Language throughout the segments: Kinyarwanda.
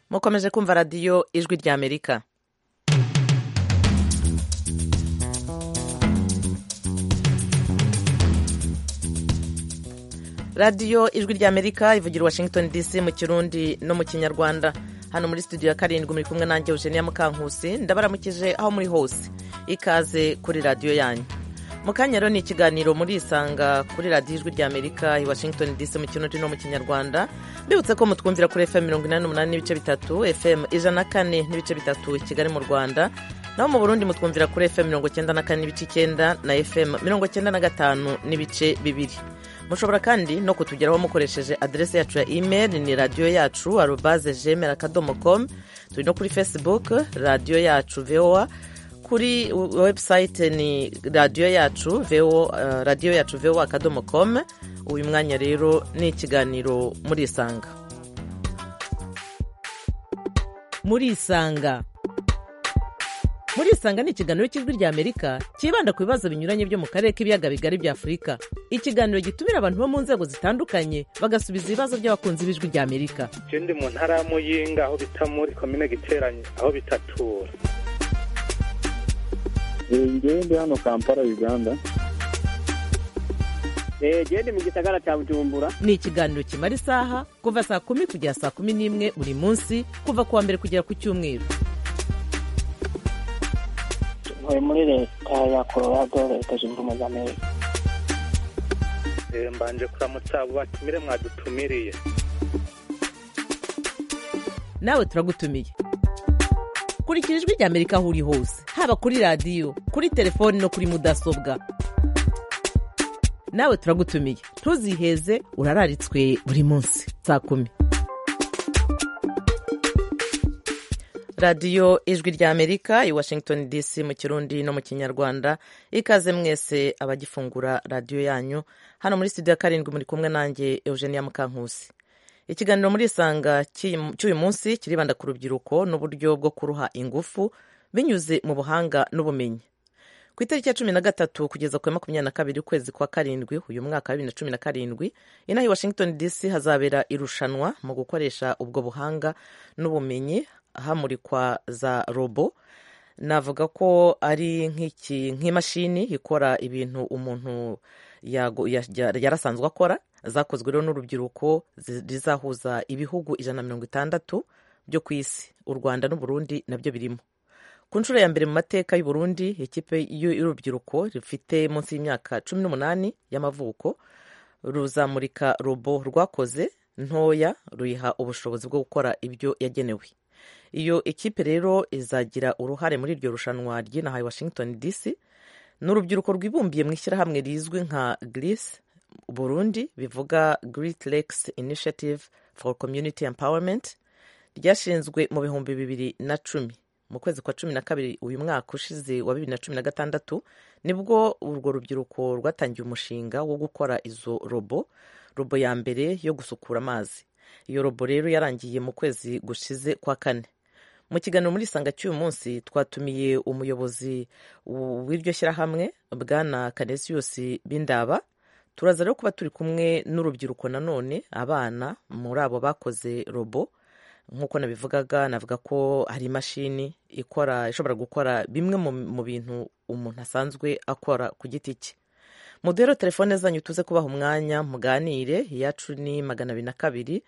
mukomeje kumva radiyo ijwi ry'Amerika. radiyo ijwi ry'Amerika ivugira Washington DC mu Kirundi no mu Kinyarwanda. Hano muri studio ya 7 muri kumwe nanjye Eugenia Mukankusi, ndabaramukije aho muri hose. Ikaze kuri radiyo yanyu. Mukanyaro ni ikiganiro muri isanga kuri radiyo ijwi ry'Amerika i Washington DC mu Kirundi no mu Kinyarwanda. Mbibutse ko mutwumvira kuri FM 88 n'ibice bitatu, FM 104 n'ibice bitatu i Kigali mu Rwanda. Naho mu Burundi mutwumvira kuri FM 94 n'ibice 9 na FM 95 n'ibice bibiri. Mushobora kandi no kutugeraho mukoresheje adresse yacu ya email ni radio yacu @gmail.com. Turi no kuri Facebook radio yacu VOA, kuri website ni radio yacu VOA.com. Uyu mwanya rero ni ikiganiro muri isanga. Muri isanga ni ikiganiro cy'ijwi ry'Amerika kibanda ku bibazo binyuranye byo mu karere k'ibiyaga bigari bya Afurika. Ikiganiro gitumira abantu bo mu nzego zitandukanye bagasubiza ibibazo by'abakunzi b'ijwi ry'Amerika. Ndi mu ntara ya Muyinga aho bita muri commune Giteranye aho bitatura. Ndi hano Kampala Uganda. Ndi mu gisagara cya Bujumbura. Ni ikiganiro kimara isaha kuva saa 10 kugera saa 11 buri munsi kuva kuwa mbere kugera ku cyumweru. Muri leta ya Colorado, leta zunze ubumwe za Amerika. Mbanje kuramutsa abo batumire mwadutumiriye. Nawe turagutumiye. Kurikira ijwi ry'Amerika aho uri hose, haba kuri radiyo, kuri telefoni no kuri mudasobwa. Nawe turagutumiye. Ntuziheze, urararitswe buri munsi saa 10. radiyo ijwi ry'Amerika i Washington DC mu Kirundi no mu Kinyarwanda. Ikaze mwese abagifungura radiyo yanyu. Hano muri studio ya 7 muri kumwe nanjye Eugenia Mukankusi. Ikiganiro muri isanga cy'uyu munsi kiribanda ku rubyiruko n'uburyo bwo kuruha ingufu binyuze mu buhanga n'ubumenyi. Ku itariki ya 13 kugeza ku 22 ukwezi kwa 7 uyu mwaka wa 2017 inaha i Washington DC hazabera irushanwa mu gukoresha ubwo buhanga n'ubumenyi hamurikwa za robo. Navuga ko ari nk'imashini ikora ibintu umuntu yarasanzwe akora, zakozwe rero n'urubyiruko, zizahuza ibihugu 160 byo ku isi. U Rwanda n'u Burundi nabyo birimo. Ku nshuro ya mbere mu mateka y'u Burundi, ikipe y'urubyiruko rufite munsi y'imyaka 18 y'amavuko ruzamurika robo rwakoze ntoya, ruyiha ubushobozi bwo gukora ibyo yagenewe. Iyo ekipe rero izagira uruhare muri iryo rushanwa ry'inaha i Washington DC. N'urubyiruko rwibumbiye mu ishyirahamwe rizwi nka GLIS Burundi, bivuga Great Lakes Initiative for Community Empowerment, ryashinzwe mu 2010. Mu kwezi kwa 12 uyu mwaka ushize wa 2016 nibwo urwo rubyiruko rwatangiye umushinga wo gukora izo robo ya mbere yo gusukura amazi. Iyo robo rero yarangiye mu kwezi gushize kwa 4. Mu kiganiro muri isanga cy'uyu munsi twatumiye umuyobozi w'iryo shyirahamwe Bwana Canisius Bindaba. Turaza rero kuba turi kumwe n'urubyiruko nanone, abana muri abo bakoze robo. Nkuko nabivugaga, navuga ko hari imashini ishobora gukora bimwe mu bintu umuntu asanzwe akora ku giti cye. Mudero telefone zanyu tuze kubaha umwanya muganire. Yacu ni 202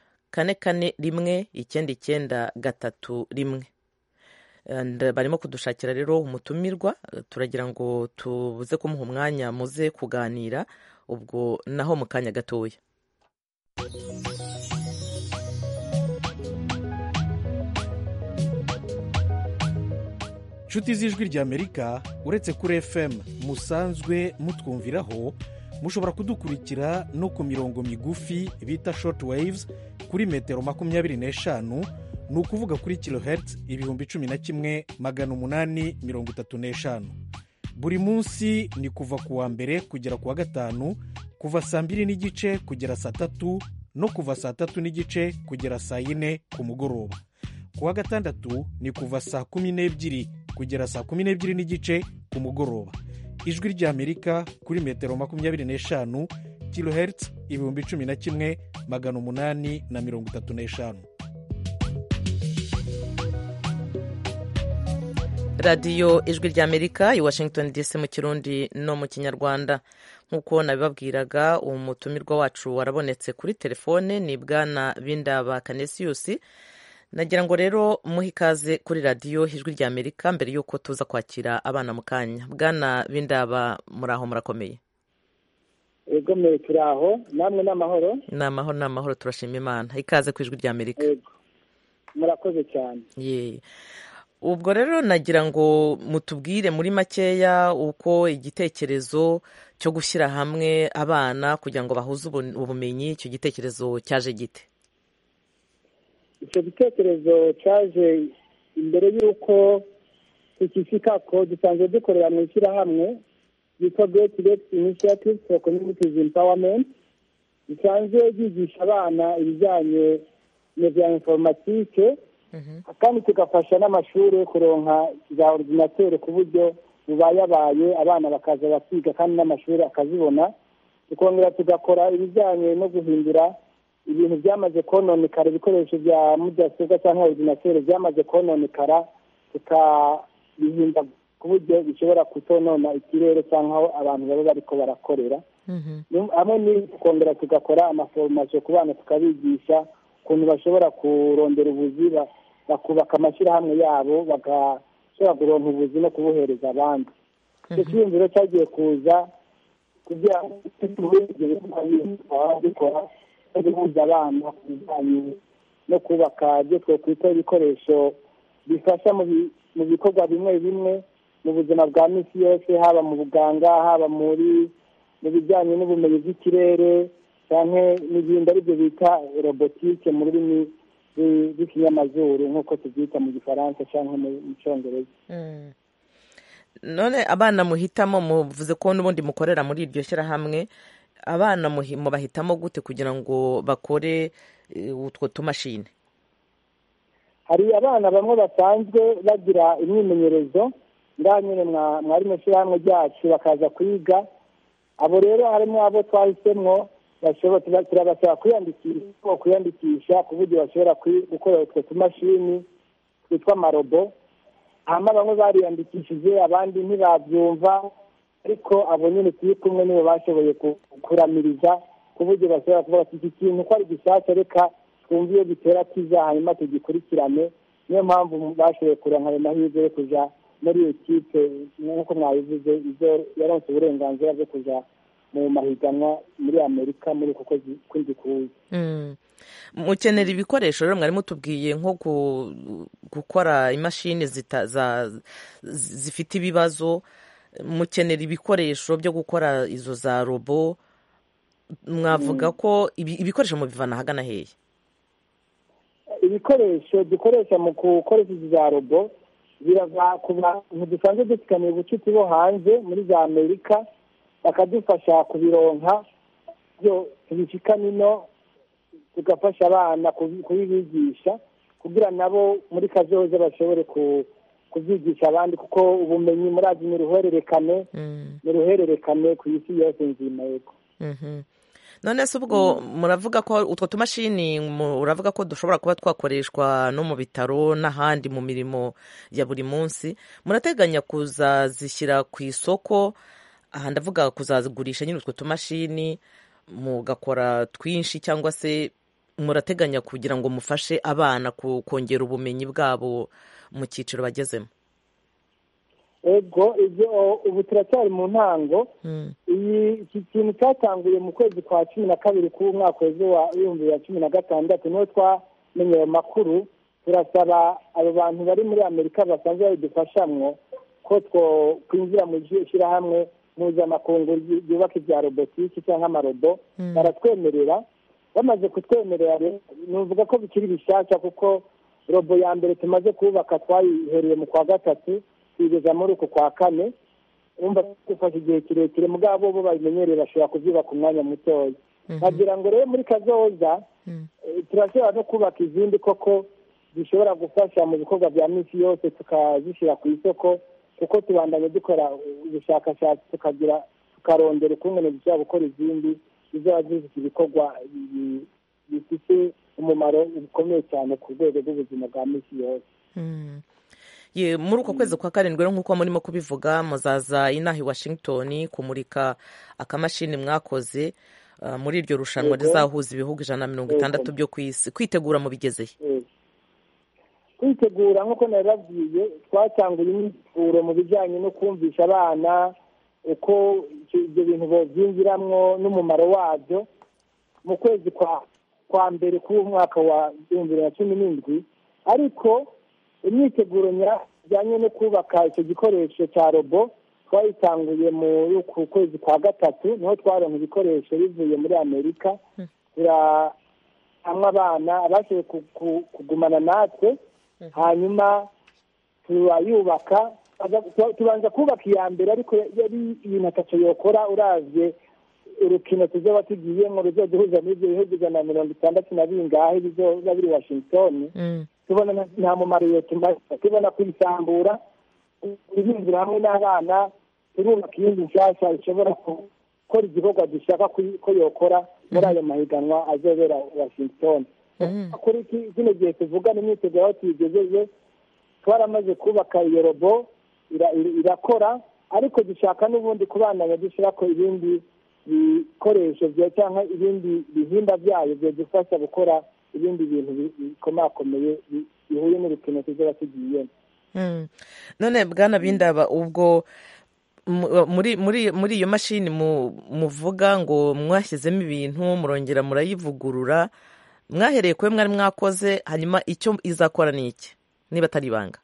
441 993. Barimo kudushakira rero umutumirwa, turagira ngo tubuze kumuha umwanya muze kuganira ubwo naho mu kanya gatoya. Inshuti z'ijwi ry'Amerika, uretse kuri FM musanzwe mutwumviraho, mushobora kudukurikira no ku mirongo migufi bita short waves kuri metero 25, ni ukuvuga kuri kilohertz 11,835. Buri munsi ni kuva ku wa mbere kugera ku wa gatanu, kuva saa 2:30 kugera saa 3 no kuva saa 3:30 kugera saa 4 ku mugoroba. Ku wa gatandatu ni kuva saa 12 kugera saa 12:30 ku mugoroba. Ijwi ry'Amerika kuri metero 25 kilohertz 11,835. radiyo ijwi ry'amerika i washington dc mu kirundi no mu kinyarwanda. nk'uko nabibabwiraga umutumirwa wacu warabonetse kuri telefone ni bwana Bindaba Canisius. nagira ngo rero muhe ikaze kuri radiyo ijwi ry'amerika mbere y'uko tuza kwakira abana mu kanya. bwana Bindaba, muraho murakomeye? ego mwe turi aho, namwe n'amahoro? N'amahoro turashima Imana. ikaze ku ijwi ry'amerika. murakoze cyane. ubwo rero nagira ngo mutubwire muri makeya uko igitekerezo cyo gushyira hamwe abana kugira ngo bahuze ubumenyi, icyo gitekerezo cyaje gite? icyo gitekerezo cyaje imbere y'uko tukifika ko dusanzwe dukorera mu ishyirahamwe yitwa Great Lakes Initiative for Communities Empowerment, bisanzwe byigisha abana ibijyanye na bya informatike, kandi tugafasha n'amashuri kuronka za ordinateur ku buryo bubayabaye, abana bakaza bakiga kandi n'amashuri akazibona. tukongera tugakora ibijyanye no guhindura ibintu byamaze kononekara, ibikoresho bya mudasobwa cyangwa ordinateur byamaze kononekara, tukabihinda ku buryo bishobora kutonona ikirere cyangwa abantu baba bariko barakorera. hamwe n'ikongera tugakora amaformation ku bana, tukabigisha ukuntu bashobora kurondera ubuzi, bakubaka amashyirahamwe yabo, bagashobora kuronka ubuzi no kubuhereza abandi. icyo cyiyumviro cyagiye kuza kugira ngo dukora no guhuza abana ku bijyanye no kubaka ibyo twakwita ibikoresho bifasha mu bikorwa bimwe bimwe mu buzima bwa misi yose, haba mu buganga, haba mu bijyanye n'ubumenyi bw'ikirere cyangwa n'ibindi aribyo bita robotike mu rurimi rw'ikinyamazuru nk'uko tubyita mu gifaransa cyangwa mu cyongereza. none abana muhitamo, muvuze ko n'ubundi mukorera muri iryo shyirahamwe, abana mubahitamo gute kugira ngo bakore utwo tumashini? hari abana bamwe basanzwe bagira imyimenyerezo ngaha nyine mwari mu shyirahamwe ryacu bakaza kwiga. abo rero harimo abo twahisemo turabasaba kwiyandikisha ku buryo bashobora gukora utwo tumashini twitwa amarobo. hama bamwe bariyandikishije, abandi ntibabyumva, ariko abo nyine turi kumwe nibo bashoboye kuramiriza ku buryo bashobora kuvuga ati iki kintu ko ari gishyashya, reka twumve iyo gitera kiza hanyuma tugikurikirane. niyo mpamvu bashoboye kuronka ayo mahirwe yo kuja muri iyo kipe nk'uko mwabivuze, izo yaronse uburenganzira bwo kuja mu mahiganwa muri Amerika muri uko kwezi kuza. mukenera ibikoresho rero, mwari mutubwiye nko gukora imashini zifite ibibazo, mukenera ibikoresho byo gukora izo za robo. mwavuga ko ibikoresho mubivana ahagana hehe? ibikoresho dukoresha mu gukoresha izi za robo birava ku bantu dusanzwe dufitaniye ubucuti bo hanze muri za Amerika, bakadufasha kubironka byo tubishika nino, tugafasha abana kubibigisha kugira nabo muri kazoza bashobore kubyigisha abandi, kuko ubumenyi murazi ni ruhererekane ku isi yose nzima. yego. none se ubwo muravuga ko utwo tumashini uravuga ko dushobora kuba twakoreshwa no mu bitaro n'ahandi mu mirimo ya buri munsi, murateganya kuzazishyira ku isoko? aha ndavuga kuzazigurisha nyine utwo tumashini mugakora twinshi, cyangwa se murateganya kugira ngo mufashe abana kongera ubumenyi bwabo mu cyiciro bagezemo? ego ubu turacyari mu ntango. iki kintu cyatanguye mu kwezi kwa 12 k'umwaka wa 2016 niho twamenye ayo makuru. turasaba abo bantu bari muri Amerika basanzwe babidufashamwo ko kwinjira mu shyirahamwe mpuzamakungu ryubaka ibya robotiki cyangwa amarobo. baratwemerera. bamaze kutwemerera rero nuvuga ko bikiri bishyashya, kuko robo ya mbere tumaze kubaka twayihereye mu kwa 3 tugeza muri uko kwa 4. umva dufashe igihe kirekire, mugabo bo babimenyereye bashobora kubyubaka umwanya mutoya. nkagira ngo rero muri kazoza turashobora no kubaka izindi koko zishobora gufasha mu bikorwa bya misi yose, tukazishyira ku isoko, kuko tubandanye dukora ubushakashatsi tukarondera ukungene dushobora gukora izindi zizaba zifite ibikorwa bifite umumaro ukomeye cyane ku rwego rw'ubuzima bwa misi yose. muri uko kwezi kwa karindwi nk'uko murimo kubivuga muzaza inaha i Washington kumurika akamashini mwakoze muri iryo rushanwa rizahuza ibihugu 160 byo ku isi. Kwitegura mu bigezeye? Kwitegura nk'uko nababwiye twatanguye imyiteguro mu bijyanye no kumvisha abana uko ibyo bintu bobyinjiramwo n'umumaro wabyo mu kwezi kwa mbere k'umwaka wa 2017, ariko imyiteguro nyajyanye no kubaka icyo gikoresho cya robo twayitanguye muri uku kwezi kwa gatatu, niho twaronka ibikoresho bivuye muri Amerika. hamwe abana abashoboye kugumana natwe, hanyuma turayubaka, tubanza kubaka iya mbere, ariko yari ibintu atacyo yokora uravye urukino tuzoba tugiyemo ruzoduhuza n'ibyo bihugu 160 bingahe bizoba biri Washington. Tubona nta mumaro yo tubona kwisambura, ibinjira hamwe n'abana turubaka iyindi nshyashya ishobora gukora igikorwa dushaka ko yokora muri ayo mahiganwa azobera Washington. Kuri kino gihe tuvugana imyiteguro aho tuyigejeje, twaramaze kubaka iyo robo irakora, ariko dushaka n'ubundi kubandanya dushirako ibindi bikoresho bya cyangwa ibindi bihimba byayo byadufasha gukora ibindi bintu bikomakomeye bihuye n'urukino tuzoba tugiyemo. None Bwana Bindaba, ubwo muri iyo mashini muvuga ngo mwashyizemo ibintu murongera murayivugurura, mwahereye kwe mwari mwakoze, hanyuma icyo izakora ni iki niba atari ibanga?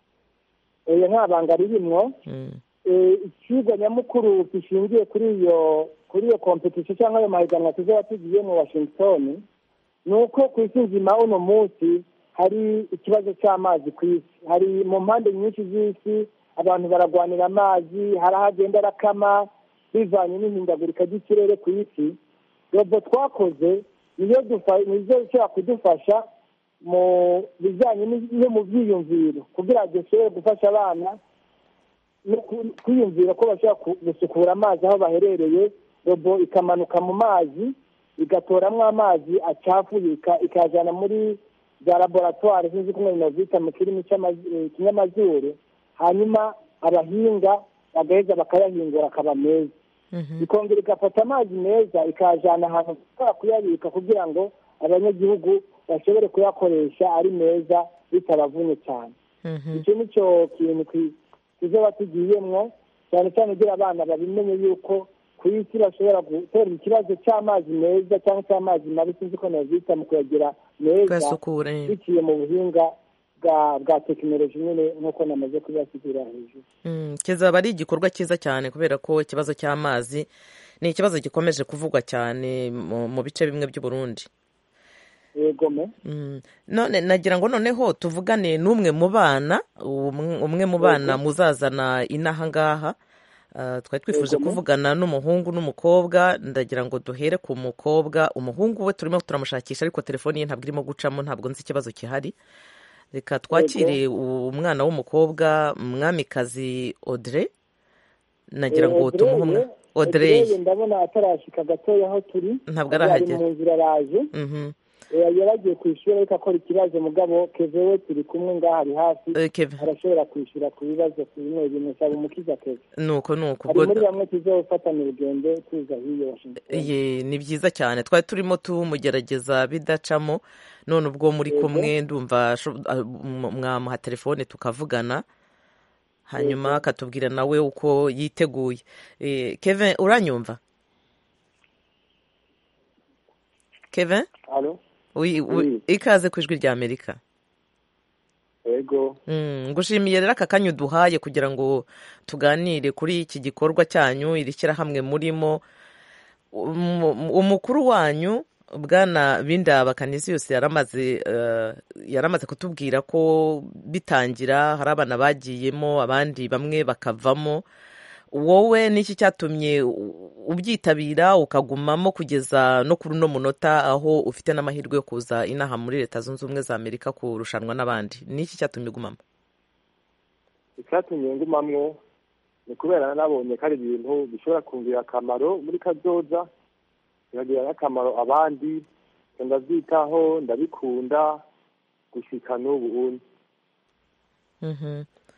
Nta banga ririmo. Ikigo nyamukuru gishingiye kuri iyo competition cyangwa ayo mahiganwa tuzoba tugiye mu Washington, ni uko ku isi nzima uno munsi hari ikibazo cy'amazi ku isi. Hari mu mpande nyinshi z'isi abantu baragwanira amazi, hari ahagenda arakama bivanye n'ihindagurika ry'ikirere ku isi. Robo twakoze niyo ishobora kudufasha mu bijyanye no mu byiyumviro, kugira ngo dushobore gufasha abana kwiyumvira ko bashobora gusukura amazi aho baherereye. Robo ikamanuka mu mazi, igatoramwo amazi acafuye, ikajana muri za laboratoire sinzi kumwe bita mu kirimi cy'ikinyamazuru, hanyuma abahinga bagaheza bakayahingura akaba meza. Ikongera igafata amazi meza ikajana ahantu bashobora kuyabika kugira ngo abanyagihugu bashobore kuyakoresha ari meza bitabavunye cyane. Icyo nicyo kintu tuzoba tugiyemwo, cyane cyane kugira abana babimenye yuko ku isi bashobora gutera ikibazo cy'amazi meza cyangwa cy'amazi mabi, sinzi ko nabita mu kuyagira meza biciye mu buhinga bwa tekinoloji nyine nk'uko namaze kubasigura hejuru. Kizaba ari igikorwa cyiza cyane, kubera ko ikibazo cy'amazi ni ikibazo gikomeje kuvugwa cyane mu bice bimwe by'u Burundi. Yegome. None nagira ngo noneho tuvugane n'umwe mu bana, umwe mu bana muzazana inaha ngaha. Twari twifuje kuvugana n'umuhungu n'umukobwa, ndagira ngo duhere ku mukobwa. Umuhungu we turimo turamushakisha, ariko telefoni ye ntabwo irimo gucamo, ntabwo nzi ikibazo gihari. Reka twakire umwana w'umukobwa, Mwamikazi Audrey. Nagira ngo tumuhe umwe. Audrey ndabona atarashika gatoya aho turi, ntabwo arahagera. Mu nzira araje. Yaragiye kwishyura ariko akora ikibazo, mugabo Keve we turi kumwe ngaha ari hafi, arashobora kwishyura ku bibazo bimwe bimwe. Saba umukiza Keve. Nuko ari muri bamwe tuzofatana urugendo tuza hiyo Washington. Ni byiza cyane, twari turimo tumugerageza bidacamo, none ubwo muri kumwe ndumva mwamuha telefone tukavugana, hanyuma akatubwira nawe uko yiteguye. Kevin, uranyumva? Kevin? Allo? Ikaze ku ijwi rya Amerika. Yego. Ngushimiye rero aka kanya uduhaye kugira ngo tuganire kuri iki gikorwa cyanyu, iri shyirahamwe murimo. Umukuru wanyu Bwana Bindaba Canisius yaramaze kutubwira ko bitangira hari abana bagiyemo, abandi bamwe bakavamo. Wowe niki cyatumye ubyitabira ukagumamo kugeza no kuri uno munota, aho ufite n'amahirwe yo kuza inaha muri Leta Zunze Ubumwe za Amerika kurushanwa n'abandi? Niki cyatumye ugumamo? Icyatumye ngumamwo ni kubera nabonye ko ari ibintu bishobora kumvira akamaro muri kazoza, biragira n'akamaro abandi, ndabyitaho, ndabikunda gushika n'ubu.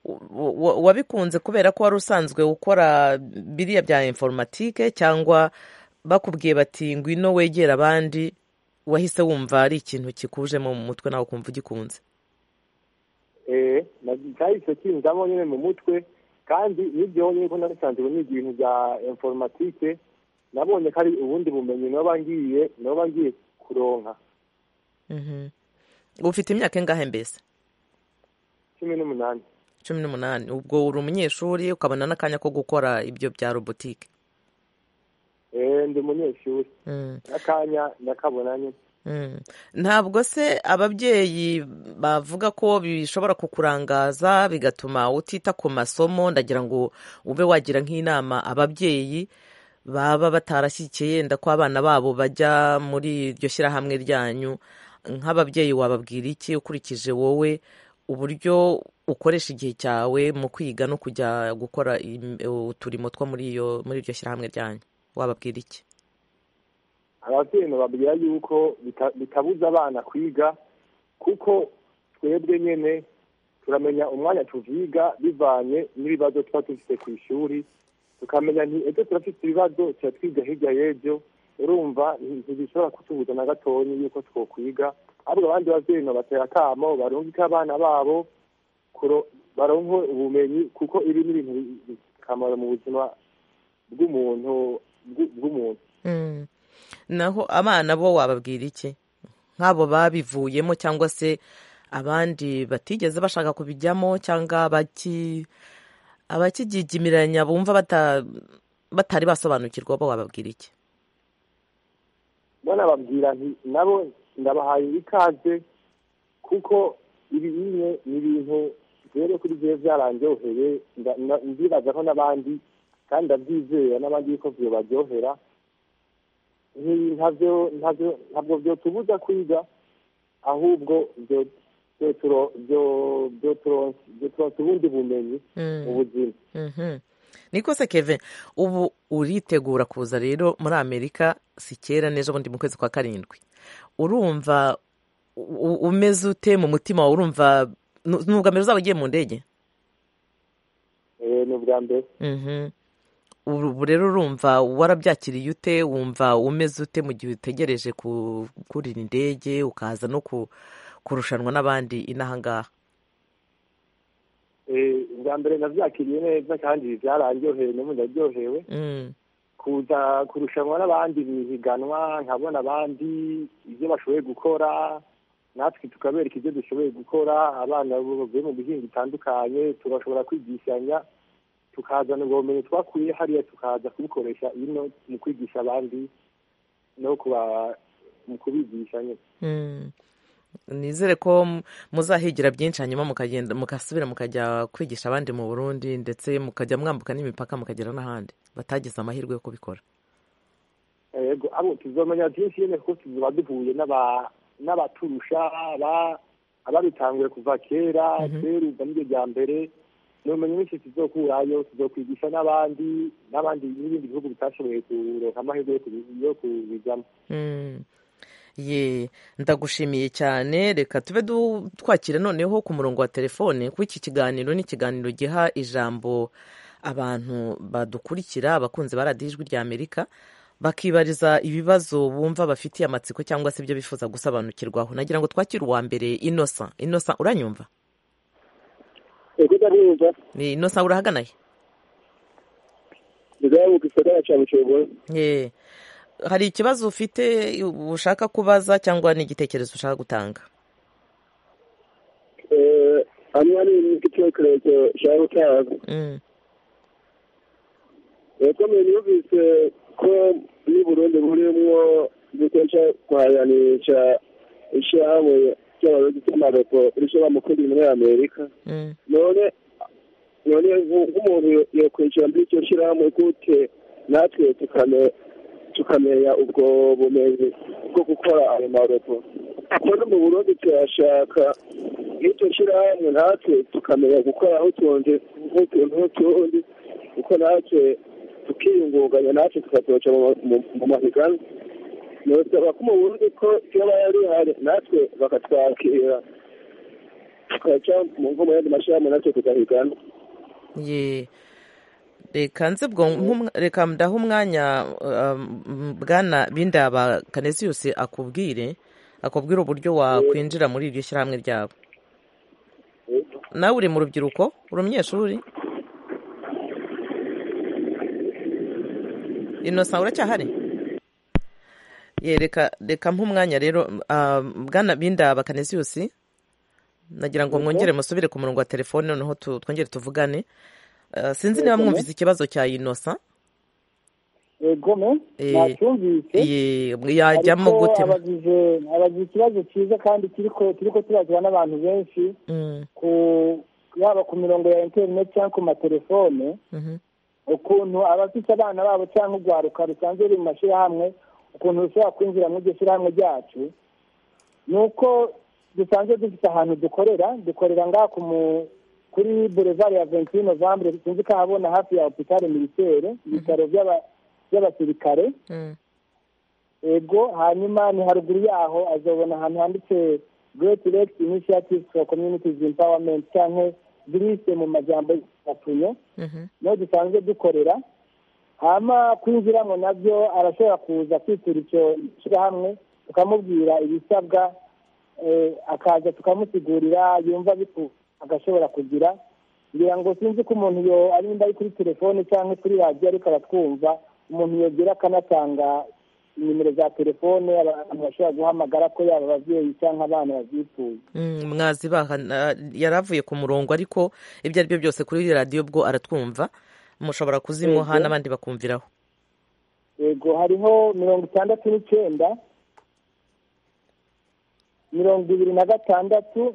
wabikunze kubera ko wari usanzwe ukora biriya bya informatike cyangwa bakubwiye bati ngwino wegera abandi wahise wumva ari ikintu kikujemo mu mutwe nawe ukumva ugikunze? cyahise kinjamo nyine mu mutwe, kandi n'ibyo nyine ko nabisanzwe niga ibintu bya informatike, nabonye ko ari ubundi bumenyi noba ngiye kuronka. Ufite imyaka ingahe mbese? 18. 18. Ubwo uri umunyeshuri ukabona n'akanya ko gukora ibyo bya robotike? Ndi umunyeshuri, n'akanya ndakabona nyine. Ntabwo se ababyeyi bavuga ko bishobora kukurangaza bigatuma utita ku masomo? Ndagira ngo ube wagira nk'inama ababyeyi baba batarashyikiye yenda ko abana babo bajya muri iryo shyirahamwe ryanyu. Nk'ababyeyi wababwira iki ukurikije wowe uburyo ukoresha igihe cyawe mu kwiga no kujya gukora uturimo two muri iryo shyirahamwe ryanyu? Wababwira iki? Ababyeyi babwira yuko bitabuza abana kwiga, kuko twebwe nyine turamenya umwanya tuviga bivanye n'ibibazo tuba dufite ku ishuri, tukamenya ejo turafite ibibazo tuba twiga hirya y'ejo. Urumva ntibishobora kutubuza na gatoya yuko twokwiga, ahubwo abandi babyeyi batera akamo barungike abana babo baronke ubumenyi, kuko ibi ni ibintu bikamaro mu buzima bw'umuntu. Naho abana bo wababwira iki, nk'abo babivuyemo cyangwa se abandi batigeze bashaka kubijyamo cyangwa abakigigimiranya bumva batari basobanukirwa, bo wababwira iki? Bona babwira nti nabo ndabahaye ikaze, kuko ibi ni ibintu rero kuri byo byaranjoheye, ndibaza ko n'abandi kandi ndabyizera n'abandi ko byo baryohera. Ntabwo byo tubuza kwiga, ahubwo byo turonse ubundi bumenyi mu buzima. Niko se Kevin, ubu uritegura kuza rero muri Amerika si kera n'ejo bundi mu kwezi kwa 7. Urumva umeze ute mu mutima wawe? Urumva n'ubwa mbere uzaba ugiye mu ndege? Ni ubwa mbere. Ubu rero urumva warabyakiriye ute? Wumva umeze ute mu gihe utegereje kurira indege ukaza no kurushanwa n'abandi inaha ngaha? Ubwa mbere nabyakiriye neza kandi byararyoheye, n'ubu ndaryohewe kuza kurushanwa n'abandi bihiganwa, nkabona abandi ibyo bashoboye gukora, natwe tukabereka ibyo dushoboye gukora. Abana bavuye mu bihinga bitandukanye tugashobora kwigishanya, tukazana ubwo bumenyi twakuye hariya tukaza kubikoresha ino mu kwigisha abandi no mu kubigisha nyine. Nizere ko muzahigira byinshi hanyuma mugasubira mukajya kwigisha abandi mu Burundi, ndetse mukajya mwambuka n'imipaka mukagera n'ahandi batagize amahirwe yo kubikora. Yego, abo tuzomenya byinshi nyine, kuko tuzoba duhuye n'abaturusha ababitanguye kuva kera uva n'ibyo bya mbere. N'ubumenyi mwinshi tuzokurayo, tuzokwigisha n'abandi n'ibindi bihugu bitashoboye kuronka amahirwe yo kubijyamo. Ndagushimiye cyane. Reka tube twakira noneho ku murongo wa telefone, kuko iki kiganiro ni ikiganiro giha ijambo abantu badukurikira, abakunzi ba radiyo Ijwi ry'Amerika, bakibariza ibibazo bumva bafitiye amatsiko cyangwa se ibyo bifuza gusobanukirwaho. Nagira ngo twakire uwa mbere, Innocent. Innocent, uranyumva? Innocent, urahagana he? Hari ikibazo ufite ushaka kubaza cyangwa ni igitekerezo ushaka gutanga? Hano ni igitekerezo ushaka gutanga. Yakomeye yumvise ko ni Burundi burimo gukoresha kwayanisha ishyirahamwe ry'abarundi ry'amaropo rishobora mu kundi muri Amerika. None nk'umuntu yakwishyura muri icyo shyirahamwe gute natwe tukamenya ubwo bumenyi bwo gukora ayo maropo? Kuko no mu Burundi turashaka nk'icyo shyirahamwe natwe tukamenya gukora utuntu n'utundi, kuko natwe tukiyungunganya, natwe tukazoca mu mahiganwa. Nosaba ko mu Burundi ko iyo bari hari natwe bakatwakira tukaca nko mu yandi mashyirahamwe natwe tugahigana. reka ndaha umwanya bwana Bindaba Canisius akubwire uburyo wakwinjira muri iryo shyirahamwe ryabo. Nawe uri mu rubyiruko, uri umunyeshuri? Innocent uracyahari? Reka nk'umwanya rero bwana Bindaba Canisius, nagira ngo mwongere musubire ku murongo wa telefone noneho twongere tuvugane. Sinzi niba mwumvise ikibazo cya Innocent. Yego nacyumvise. Yajyamo gute? Abajije ikibazo cyiza kandi turiko tubazwa n'abantu benshi yaba ku mirongo ya internet cyangwa ku matelefone, ukuntu abafite abana babo cyangwa urwaruka rusanzwe ruri mu mashyirahamwe, ukuntu rushobora kwinjira muri iryo shyirahamwe ryacu. Ni uko dusanzwe dufite ahantu dukorera ngaha kuri boulevard ya 21 Novembre, sinzi ko habona hafi ya hôpital militaire, ibitaro by'abasirikare. Ego, hanyuma ni haruguru yaho azobona ahantu handitse Great Lakes Initiative for Communities Empowerment cyangwa GRISE mu majambo y'atunyo. No dusanzwe dukorera. Hama kwinjiramo nabyo arashobora kuza kwitura icyo shyirahamwe, tukamubwira ibisabwa, akaza tukamusigurira, yumva agashobora kugira, ngira ngo sinzi ko umuntu arinda ari kuri telefone cyangwa kuri radio ariko aratwumva, umuntu yogira akanatanga nimero za telefone abantu bashobora guhamagara ko yaba abavyeyi cyangwa abana bavyituye. Mwazibaha yaravuye ku murongo, ariko ibyo ari byo byose kuri radio bwo aratwumva, mushobora kuzimuha n'abandi bakumviraho. Yego, hariho 69 26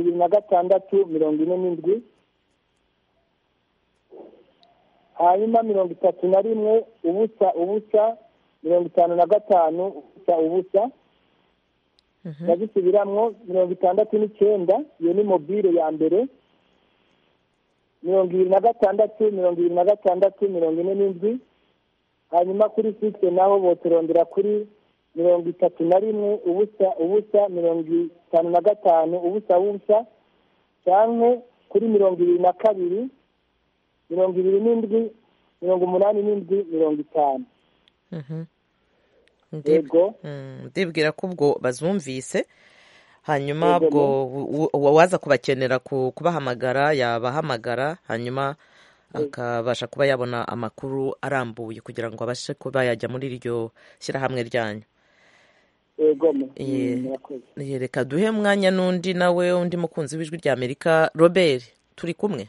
46 hanyuma 31 ubusa 55 ubusa ndabisubiramwo 69 iyo ni mobile ya mbere 26 47 hanyuma kuri fixe naho boturondera kuri 31 ubusa 55 ubusa cyangwa kuri 22 27 87 50. Ndibwira ko ubwo bazumvise, hanyuma ubwo waza kubakenera kubahamagara yabahamagara, hanyuma akabasha kuba yabona amakuru arambuye kugira ngo abashe kuba yajya muri iryo shyirahamwe ryanyu. Reka duhe mwanya n'undi nawe, undi mukunzi w'ijwi rya Amerika. Robert, turi kumwe?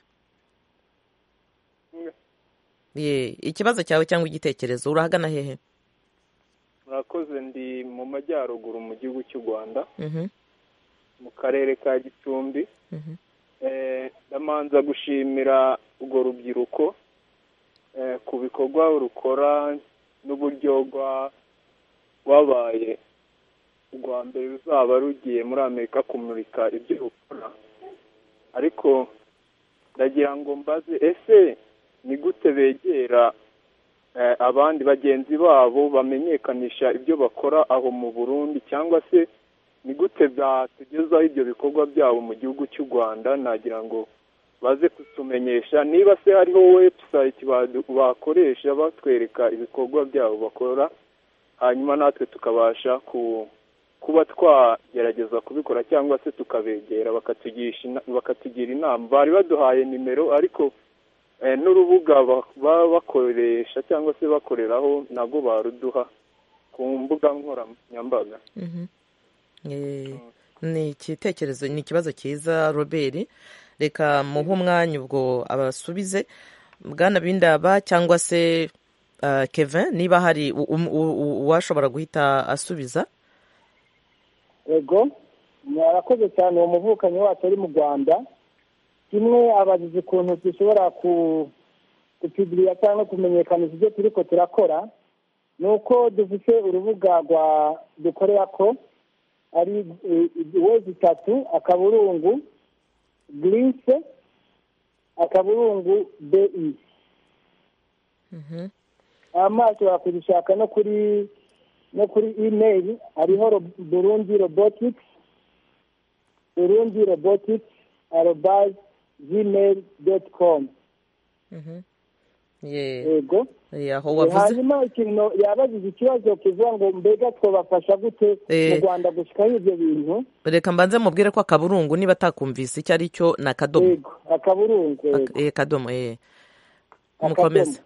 Ikibazo cyawe cyangwa igitekerezo, urahagana hehe? Murakoze, ndi mu majyaruguru mu gihugu cy'u Rwanda, mu karere ka Gicumbi. Ndamanza gushimira urwo rubyiruko ku bikorwa rukora n'uburyo rwabaye urwa mbere ruzaba rugiye muri Amerika kumurika ibyo rukora. Ariko ndagira ngo mbaze, ese ni gute begera abandi bagenzi babo bamenyekanisha ibyo bakora aho mu Burundi, cyangwa se ni gute byatugezaho ibyo bikorwa byabo mu gihugu cy'u Rwanda? Nagira ngo baze kutumenyesha niba se hariho website bakoresha batwereka ibikorwa byabo bakora, hanyuma natwe tukabasha kuba twagerageza kubikora, cyangwa se tukabegera bakatugira inama. Bari baduhaye nimero, ariko n'urubuga baba bakoresha cyangwa se bakoreraho nabwo baruduha ku mbuga nkoranyambaga. Ni igitekerezo, ni ikibazo cyiza Robert. Reka muhe umwanya ubwo abasubize, Bwana Bindaba cyangwa se Kevin, niba hari uwashobora guhita asubiza. Yego, murakoze cyane. Uwo muvukanyi wacu ari mu Rwanda, kimwe abagize ukuntu dushobora kupibiriya cyangwa kumenyekanisha ibyo turiko turakora, ni uko dufite urubuga dukorera ko ari wezi 3 akaburungu GRISE akaburungu BI. Amaso bakuzishaka no kuri email hariho Burundi Robotics @gmail.com. yego hanyuma ikintu yabajije ikibazo kivuga ngo mbega twabafasha gute mu Rwanda gushikaho ibyo bintu. reka mbanze mubwire ko akaburungu niba atakumvise icyo ari cyo ni akadomo. yego akaburungu akadomo mukomeze.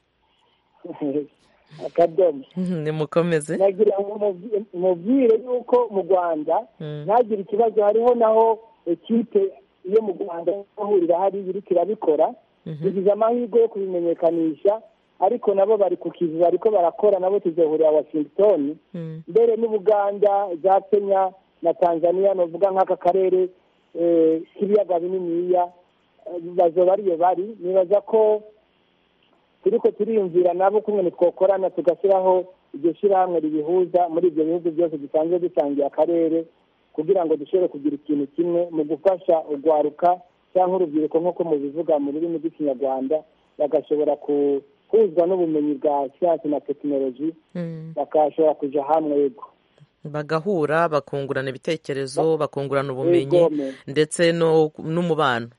akadomo nimukomeze. nagira ngo mubwire yuko mu Rwanda ntagire ikibazo, hariho naho ekipe iyo mu Rwanda bahurira hari iriko irabikora, bigize amahirwe yo kubimenyekanisha, ariko nabo bari ku kizi bariko barakora, nabo tuzohurira Washington mbere n'Ubuganda, za Kenya na Tanzania, novuga nk'aka karere k'ibiyaga bininiya bazoba ariyo bari. nibaza ko turiko turiyumvira nabo kumwe twokorana tugashyiraho iryo shyirahamwe ribihuza muri ibyo bihugu byose dusanzwe dusangiye akarere, kugira ngo dushobore kugira ikintu kimwe mu gufasha urwaruka cyangwa urubyiruko nk'uko mubivuga mu rurimi rw'ikinyarwanda, bagashobora kuhuzwa n'ubumenyi bwa siyansi na tekinoloji, bakashobora kuja hamwe. Yego bagahura bakungurana ibitekerezo, bakungurana ubumenyi ndetse n'umubano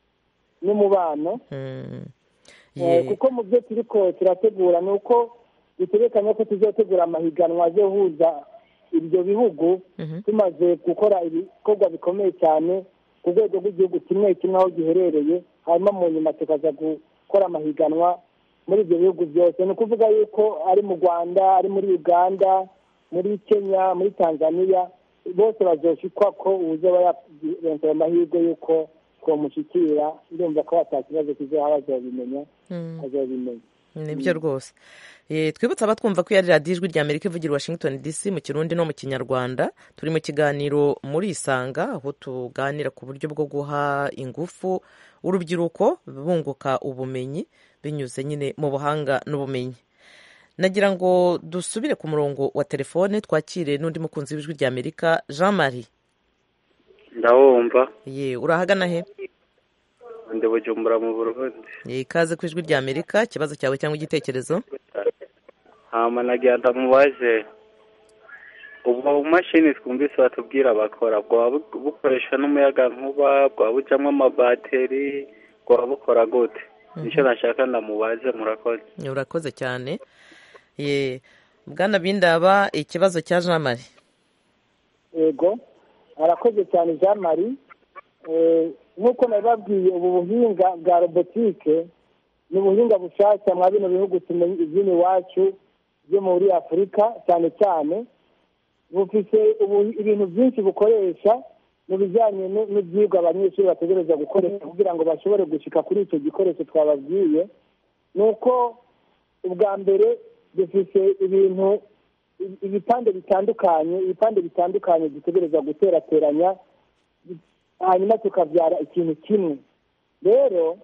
kuko mu byo turiko turategura ni uko dutegekanya ko tuzotegura amahiganwa azohuza ibyo bihugu, tumaze gukora ibikorwa bikomeye cyane ku rwego rw'igihugu kimwe kimwe aho giherereye, hanyuma mu nyuma tukaza gukora amahiganwa muri ibyo bihugu byose. ni ukuvuga yuko ari mu Rwanda, ari muri Uganda, muri Kenya, muri Tanzania, bose bazoshikwa ko uzoba yaronse amahirwe yuko twomushikira. ndumva ko atakibazo kizohaba, azobimenya. nibyo rwose. twibutse abatwumva ko yari radiyo ijwi rya Amerika ivugira Washington DC mu Kirundi no mu Kinyarwanda. turi mu kiganiro muri Isanga, aho tuganira ku buryo bwo guha ingufu urubyiruko bunguka ubumenyi binyuze nyine mu buhanga n'ubumenyi. nagira ngo dusubire ku murongo wa telefone twakire n'undi mukunzi w'ijwi rya Amerika, Jean Marie. ndawumva. urahagana he? ndi Bujumbura mu Burundi. ikaze ku ijwi rya Amerika, ikibazo cyawe cyangwa igitekerezo. nagira ndamubaze, ubwo bumashini twumvise batubwira bakora bwaba bukoresha n'umuyaga nkuba, bwaba bujyamo amabateri, bwaba bukora gute? nicyo nashaka ndamubaze. murakoze. urakoze cyane. bwana Bindaba, ikibazo cya Jean Marie. yego arakoze cyane Jean Marie. nk'uko nababwiye, ubu buhinga bwa robotike ni ubuhinga bushyashya mwa bino bihugu iby'ino iwacu byo muri Afurika cyane cyane. bufise ibintu byinshi bukoresha mu bijyanye n'ibyigwa abanyeshuri bategereza gukoresha kugira ngo bashobore gushika kuri icyo gikoresho twababwiye. ni uko ubwa mbere dufise ibipande bitandukanye dutegereza guterateranya, hanyuma tukabyara ikintu kimwe. rero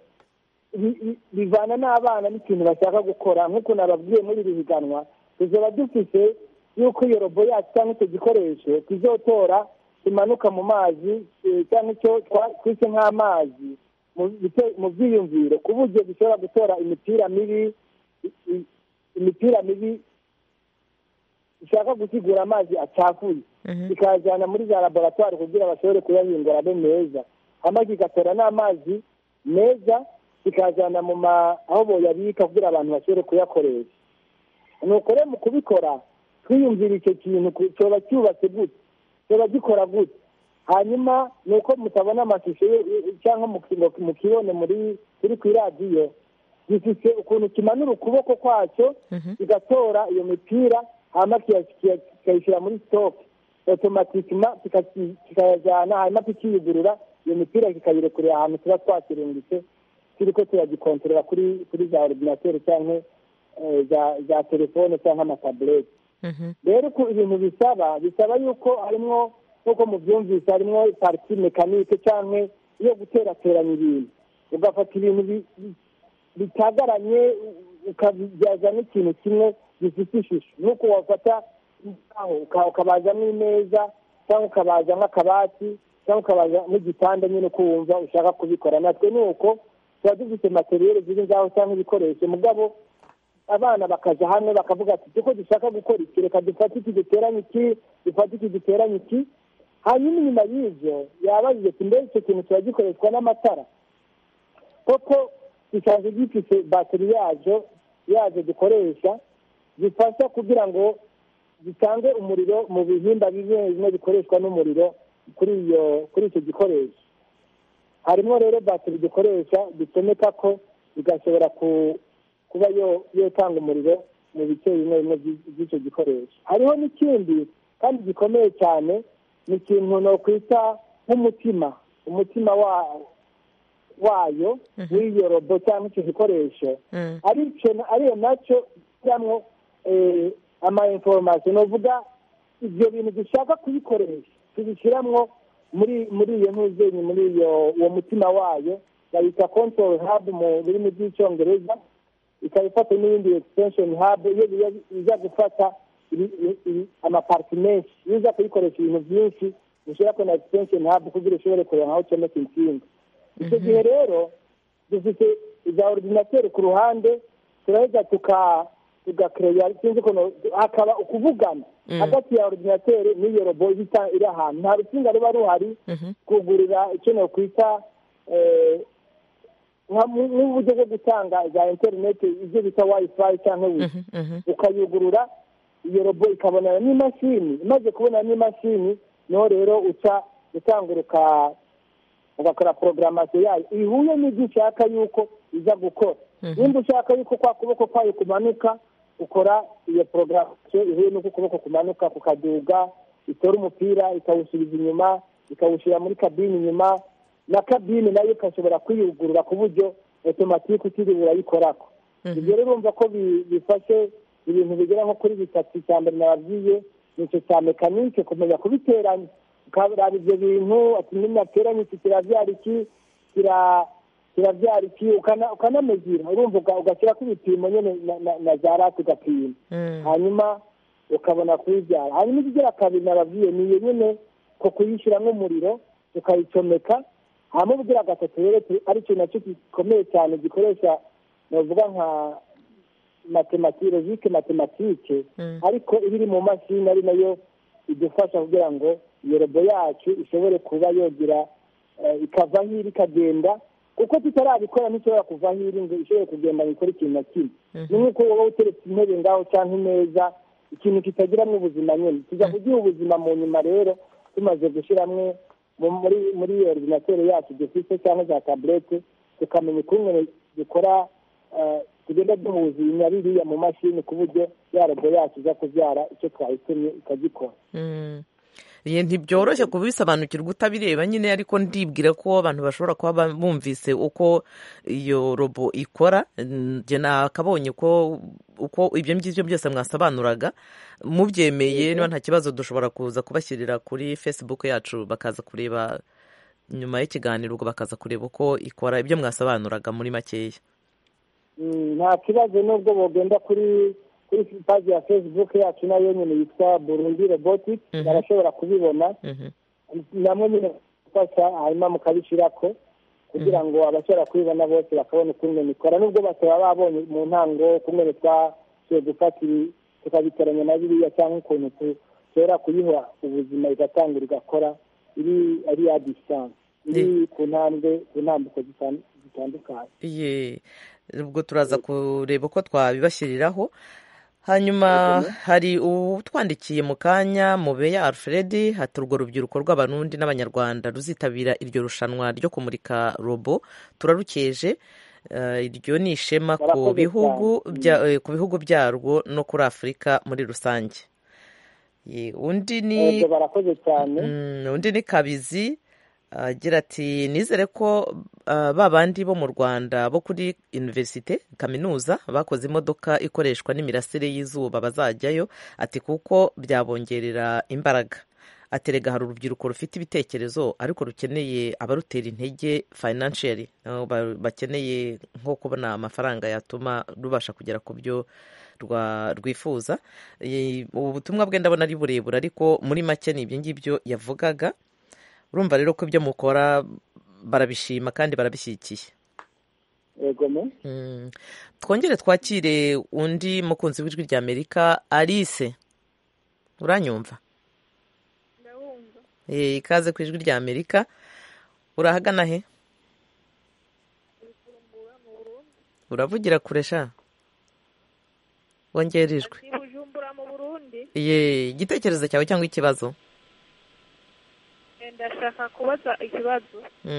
bivana n'abana n'ikintu bashaka gukora. nk'uko nababwiye muri iri higanwa, tuzaba dufise yuko iyo robo yacu cyangwa icyo gikoresho kizotora kimanuka mu mazi, cyangwa icyo twise nk'amazi mu byiyumviro, ku buryo gishobora gutora imipira mibi ishaka gusigura amazi acafuye, ikayajyana muri za laboratwari kugira bashobore kuyahingura abe meza, hanyuma kigatora n'amazi meza kikajyana aho boyabika kugira abantu bashobore kuyakoresha. nuko rero mu kubikora twiyumvira icyo kintu cyoba cyubatse gute, cyoba gikora gute. hanyuma ni uko mutabona amashusho cyangwa mukibone turi ku iradiyo, gifite ukuntu kimanura ukuboko kwacyo kigatora iyo mipira, hanyuma kikayishyira muri sitoke otomatikima, kikayajyana, hanyuma kikiyugurura iyo mipira kikayirekurira ahantu tuba twakirungitse, turiko turagikontorora kuri za ordinateri cyangwa za telefone cyangwa amataburete. rero ibintu bisaba yuko harimwo, nk'uko mubyumvise, harimwo pariti mekanike cyangwa iyo guterateranya ibintu, ugafata ibintu bitagaranye ukabibyaza n'ikintu kimwe gifite ishusho. nuko wafata ukabazamo imeza, cyangwa ukabazamo akabati, cyangwa ukabazamo igitanda, nyine uko wumva ushaka kubikora. natwe ni uko tuba dufite materiyeri ziri ngaho cyangwa ibikoresho, mugabo abana bakaja hamwe bakavuga ati uko dushaka gukora iki, reka dufate iki duteranye iki, dufate iki duteranye iki, hanyuma inyuma y'ibyo yabajije ati mbere icyo kintu kiba gikoreshwa n'amatara koko gisanzwe gifite bateri yazo dukoresha zifasha kugira ngo zitange umuriro mu bihimba bimwe bikoreshwa n'umuriro kuri icyo gikoresho. harimo rero bateri dukoresha ducomeka ko bigashobora kuba yotanga umuriro mu bice bimwe bimwe by'icyo gikoresho. hariho n'ikindi kandi gikomeye cyane, ni ikintu nokwita nk'umutima wayo w'iyo robo cyangwa icyo gikoresho, ariyo nacyo kijyamo ama information, novuga ibyo bintu dushaka kuyikoresha tubishyiramo muri iyo ntuzenyi, muri uwo mutima wayo bayita control hub mu rurimi rw'icyongereza, ikaba ifata n'ibindi extension hub iyo iza gufata amaparti menshi, iyo uza kuyikoresha ibintu byinshi ushyira ko na extension hub kugira ushobore kureba aho ucomeka insinga. icyo gihe rero dufite iza ordinateur ku ruhande, turaheza tugakereya sinzi ko hakaba ukuvugana hagati ya ordinateur n'iyo robo iri ahantu, nta rusinga ruba ruhari kugurira icyo nokwita n'uburyo bwo gutanga za interineti ibyo bita wifi cyangwa wifi, ukayugurura iyo robo ikabonana n'imashini, imaze kubonana n'imashini niho rero uca utanguruka ugakora programmation yayo ihuye n'ibyo ushaka yuko iza gukora. nimba ushaka yuko kwa kuboko kwayo kumanuka, ukora iyo programmation ihuye n'uko ukuboko kumanuka kukaduga, itora umupira ikawusubiza inyuma, ikawushyira muri kabine inyuma, na kabine nayo ikashobora kwiyugurura ku buryo automatique utiriwe urayikorako. ibyo rero urumva ko bifashe ibintu bigera nko kuri bitatu. cya mbere nababwiye nicyo cya mekanike, kumenya kubiteranya, ukaraba ibyo bintu ati ninateranya iki kirabyara iki, kirabyara iki, ukanamezira, urumva ugashyirako ibipimo nyine na za rati ugapima, hanyuma ukabona kuyibyara. hanyuma ikigira kabiri nababwiye niyo nyine ko kuyishyiramo umuriro ukayicomeka. hanyuma ubugira gatatu rero aricyo nacyo gikomeye cyane gikoresha navuga nka matematike, ariko ibiri mu mashini ari nayo idufasha kugira ngo iyo robo yacu ishobore kuba yogira ikava hiri ikagenda, kuko tutarabikora ntishobora kuva hiri ngo ishobore kugenda ngo ikore ikintu na kimwe. ni nk'uko wowe uteretse intebe ngaho cyangwa imeza, ikintu kitagiramo ubuzima nyine tuza kugira ubuzima mu nyuma. rero tumaze gushyiramo muri iyo ordinateur yacu dufite cyangwa za tablette, tukamenya ukuntu dukora, tugenda duhuza ibinyabiriya mu mashini ku buryo ya robo yacu iza kubyara icyo twahitemye ikagikora. ntibyoroshye kubisobanukirwa utabireba nyine, ariko ndibwira ko abantu bashobora kuba bumvise uko iyo robo ikora. njye nakabonye uko ibyo ngibyo byose mwasobanuraga mubyemeye, niba nta kibazo dushobora kuza kubashyirira kuri Facebook yacu bakaza kureba nyuma y'ikiganiro, bakaza kureba uko ikora ibyo mwasobanuraga muri makeya. nta kibazo, nubwo bogenda kuri paji ya Facebook yacu nayo nyine yitwa Burundi Robotics, barashobora kubibona namwe nyine gufasha, hanyuma mukabishyirako kugira ngo abashobora kubibona bose bakabona ukuntu ikora, nubwo bataba babonye mu ntango kumwe twashoboye gufata tukabiteranya na biriya, cyangwa ukuntu dushobora kuyiha ubuzima igatangira igakora ari ya distance, iri ku ntambiko zitandukanye. ubwo turaza kureba uko twabibashyiriraho. hanyuma hari utwandikiye mu kanya, Mubeya Alfred, hati urwo rubyiruko rw'abarundi n'abanyarwanda ruzitabira iryo rushanwa ryo kumurika robo turarukeje. iryo ni ishema ku bihugu byarwo no kuri Afurika muri rusange. undi ni Kabizi agira ati nizere ko babandi bo mu Rwanda bo kuri universite kaminuza bakoze imodoka ikoreshwa n'imirasire y'izuba bazajyayo, ati kuko byabongerera imbaraga. aterega hari urubyiruko rufite ibitekerezo ariko rukeneye abarutera intege financially, bakeneye nko kubona amafaranga yatuma rubasha kugera ku byo rwifuza. ubu butumwa bwe ndabona ari burebure, ariko muri make ni ibyo ngibyo yavugaga. urumva rero ko ibyo mukora barabishima kandi barabishyigikiye. twongere twakire undi mukunzi w'ijwi ry'Amerika, Alice, uranyumva? ikaze ku ijwi rya Amerika. Urahagana he? Uravugira kuresha wongera ijwi. Bujumbura mu Burundi. Igitekerezo cyawe cyangwa ikibazo? Ndashaka kubaza ikibazo.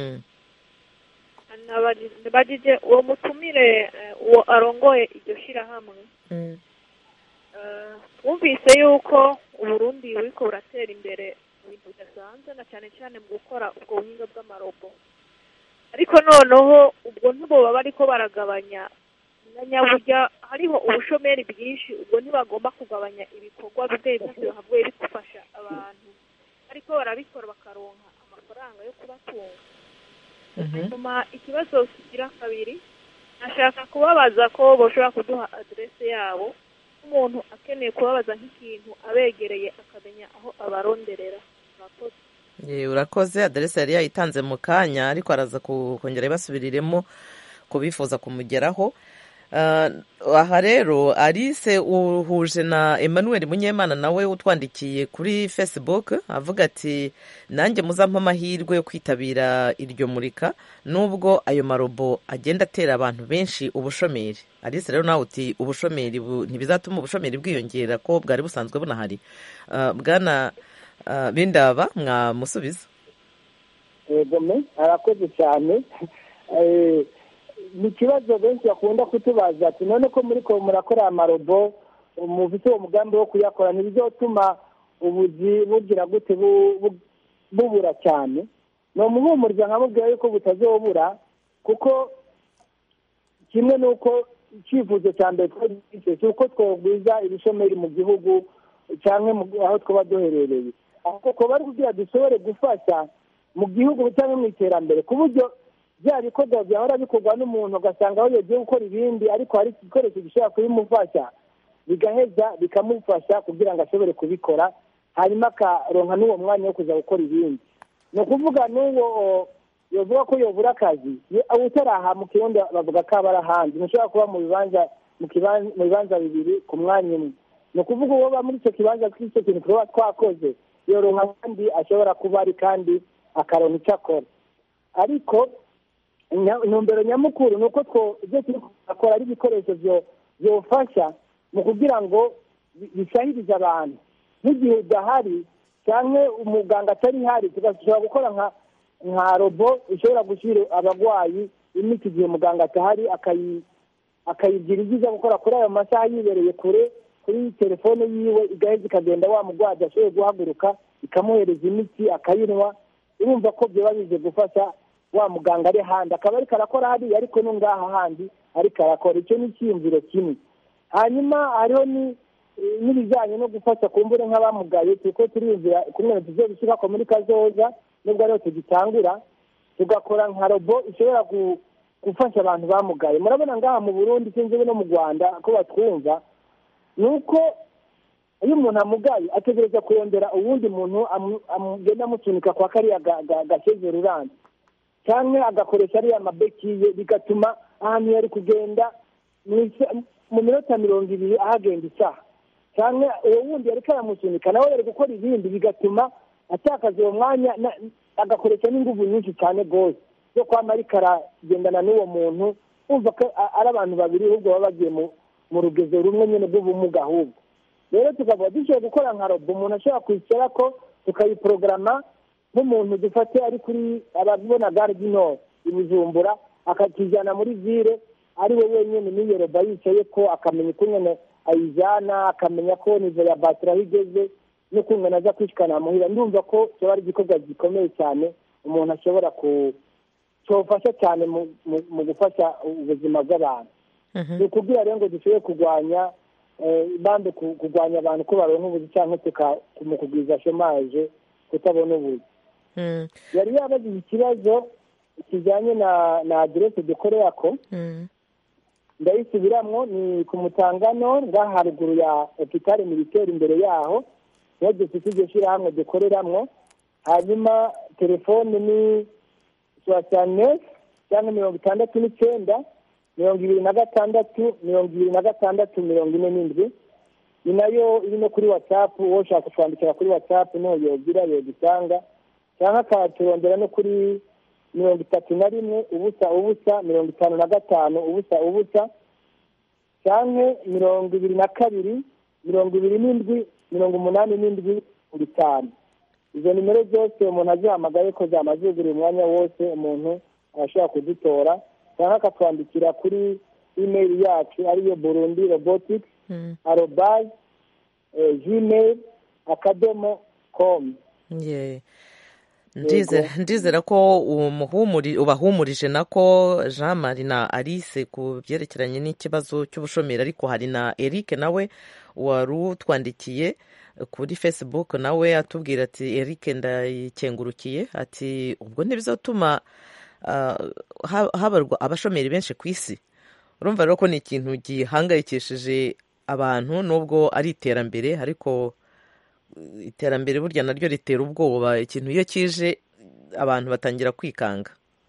Nabajije uwo mutumire uwo arongoye iryo shirahamwe. Twumvise yuko Uburundi buriko buratera imbere mu bintu bidasanzwe na cyane cyane mu gukora ubwo buhinga bw'amarobo. Ariko noneho ubwo ntiboba bariko baragabanya nyaburya hariho ubushomeri bwinshi, ubwo ntibagomba kugabanya ibikorwa bimwe hamwe bigufasha abantu ariko barabikora bakaronka amafaranga yo kubatunga. Hanyuma ikibazo kigira kabiri, nashaka kubabaza ko boshobora kuduha adresse yabo umuntu akeneye kubabaza nk'ikintu abegereye akamenya aho abaronderera. Urakoze. Adresse yari yayitanze mu kanya ariko araza kongera ibasubiriremo kubifuza kumugeraho. Aha rero Alice uhuje na Emmanuel Munyemana nawe utwandikiye kuri Facebook avuga ati nanjye muzampa amahirwe yo kwitabira iryo murika nubwo ayo marobo agenda atera abantu benshi ubushomeri. Alice rero nawe uti ubushomeri ntibizatuma ubushomeri bwiyongera ko bwari busanzwe bunahari. Bwana Bindaba mwamusubiza? Arakoze cyane. Ni ikibazo benshi bakunda kutubaza ati none ko murakora amarobo mufite uwo mugambi wo kuyakora ntibizotuma ubuzi bugira gute bubura cyane? ni umuhumuriza nkamubwira yuko butazobura, kuko kimwe n'uko icyifuzo cya mbere twagifite si uko twogwiza ibishomeri mu gihugu cyangwa aho twaba duherereye, ahubwo ko bari kugira dushobore gufasha mu gihugu cyangwa mu iterambere, ku buryo bya bikorwa byahora bikorwa n'umuntu ugasanga aho yagiye gukora ibindi ariko hari igikoresho gishobora kubimufasha bigaheza bikamufasha kugira ngo ashobore kubikora, hanyuma akaronka n'uwo mwanya wo kuza gukora ibindi. ni ukuvuga n'uwo yovuga ko yobura akazi utaraha mu kirundi bavuga ko aba ari ahandi, ntushobora kuba mu bibanza bibiri ku mwanya umwe. ni ukuvuga uwo muri icyo kibanza cy'icyo kintu tuba twakoze yoronka kandi ashobora kuba ari kandi akaronka icyo akora. Ariko intumbero nyamukuru ni uko ibyo turi gukora ari ibikoresho byofasha mu kugira ngo bisahirize abantu. nk'igihe udahari cyangwa umuganga atari hari, tugashobora gukora nka robo ishobora gushyira abarwayi imiti igihe muganga atahari, akayigira ibyiza gukora kuri ayo masaha yibereye kure kuri telefone yiwe, igaheza ikagenda wa murwayi ashoboye guhaguruka ikamuhereza imiti akayinywa. urumva ko byaba bize gufasha wa muganga ari handi, akaba ariko arakora hariya ariko no ngaha handi ariko arakora. icyo ni icyiyumviro kimwe. hanyuma hariho n'ibijyanye no gufasha kumbure nk'abamugaye, kuko turiyumvira kumwe tugiye gushyira ko muri kazoza nubwo ariho tugitangura, tugakora nka robo ishobora gufasha abantu bamugaye. murabona ngaha mu Burundi sinzi no mu Rwanda ko batwumva, ni uko iyo umuntu amugaye ategereza kurondera uwundi muntu agenda amusunika kwa kariya gasheze ruranda, cyangwa agakoresha ariya mabekiye, bigatuma ahantu yari kugenda mu minota 20 ahagenda isaha, cyangwa uwo wundi yari karamusunika nawe yari gukora ibindi, bigatuma atakaza uwo mwanya agakoresha n'ingufu nyinshi cyane rwose zo kwama ariko aragendana n'uwo muntu. umva ko ari abantu babiri ahubwo baba bagiye mu rugezo rumwe nyine rw'ubumuga. ahubwo rero tukavuga dushoboye gukora nka robo umuntu ashobora kwicara ko tukayiporogaramu nk'umuntu dufate ari kuri ababona gare du Nord i Bujumbura, akakijyana muri ville ari we wenyine n'iyo robo yicaye ko, akamenya uko nyine ayijyana, akamenya ko nivo ya batiri aho igeze n'ukuntu aza kwishikana muhira. ndumva ko kiba ari igikorwa gikomeye cyane umuntu ashobora cyofasha cyane mu gufasha ubuzima bw'abantu. ni ukubwira rero ngo dushobore kurwanya kurwanya abantu ko baronka ubuzi cyangwa mu kugwiza shomaje kutabona ubuzi. yari yabagize ikibazo kijyanye na aderese dukorera ko, ndayisubiramwo. ni ku Mutangano ngaha haruguru ya hopitale militaire, imbere yaho niho dufite iryo shyirahamwe dukoreramwo. hanyuma telefone ni 69 cyangwa 69 26 26 ni nayo iri no kuri WhatsApp. wowe ushaka kwandikira kuri WhatsApp niho yogira yogitanga cyangwa akaturondera no kuri 31 ubusa ubusa 55 ubusa ubusa cyangwa 22 27 87 5. Izo nimero zose umuntu azihamagaye ko zamaze buri mwanya wose umuntu arashobora kudutora cyangwa akatwandikira kuri email yacu ariyo burundirobotics@gmail.com. ndizera ko ubahumurije nako Jean Marie na Alice ku byerekeranye n'ikibazo cy'ubushomeri, ariko hari na Eric nawe wari utwandikiye kuri Facebook nawe atubwira ati Eric ndayikengurukiye ati ubwo ntibizatuma habarwa abashomeri benshi ku isi. Urumva rero ko ni ikintu gihangayikishije abantu nubwo ari iterambere, ariko iterambere burya naryo ritera ubwoba. Ikintu iyo kije abantu batangira kwikanga.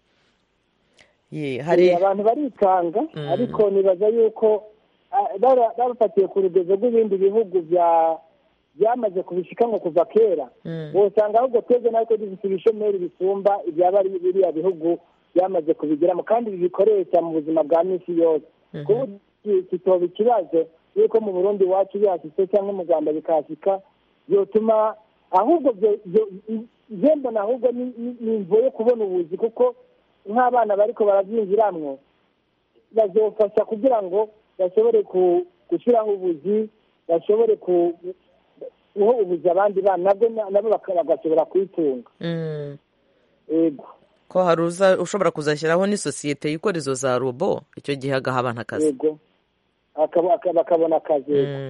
Hari abantu barikanga, ariko nibaza yuko barafatiye ku rugezo rw'ibindi bihugu byamaze kubishikanwa kuva kera. Usanga ahubwo twebwe natwe dufite ibishomeri bisumba ibyaba ari biriya bihugu byamaze kubigiramo, kandi bibikoresha mu buzima bwa minsi yose. Kuba kitoba ikibazo yuko mu Burundi iwacu byashyitse cyangwa mu Rwanda bikashyika, byotuma ahubwo mbona ahubwo ni imvo yo kubona ubuzi, kuko nk'abana bariko barabyinjiramwo bazofasha kugira ngo bashobore gushyiraho ubuzi, bashobore guha ubuzi abandi bana nabo bagashobora kwitunga. Ko hari ushobora kuzashyiraho n'isosiyete yikora izo za robo, icyo gihe agaha abantu akazi, bakabona akazi.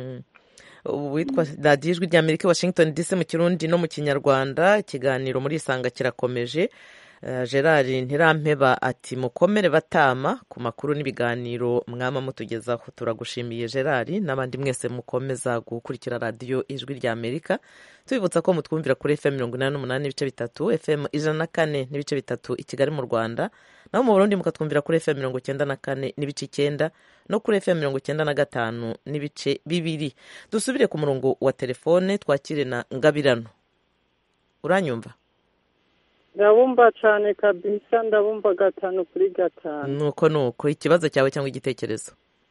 Witwa radiyo ijwi rya Amerika Washington DC mu Kirundi no mu Kinyarwanda. Ikiganiro muri Isanga kirakomeje. Gerard Ntirampeba ati mukomere batama ku makuru n'ibiganiro mwama mutugezaho. Turagushimiye Gerard, n'abandi mwese mukomeza gukurikira radiyo ijwi rya Amerika. Tubibutsa ko mutwumvira kuri FM 88 n'ibice bitatu, FM 104 n'ibice bitatu i Kigali mu Rwanda, naho mu Burundi mukatwumvira kuri FM 94 n'ibice 9 no kuri FM 95 n'ibice 2. Dusubire ku murongo wa telefone twakire na Ngabirano. Uranyumva? Ndabumva cyane kabisa, ndabumva 5/5. Nuko ikibazo cyawe cyangwa igitekerezo?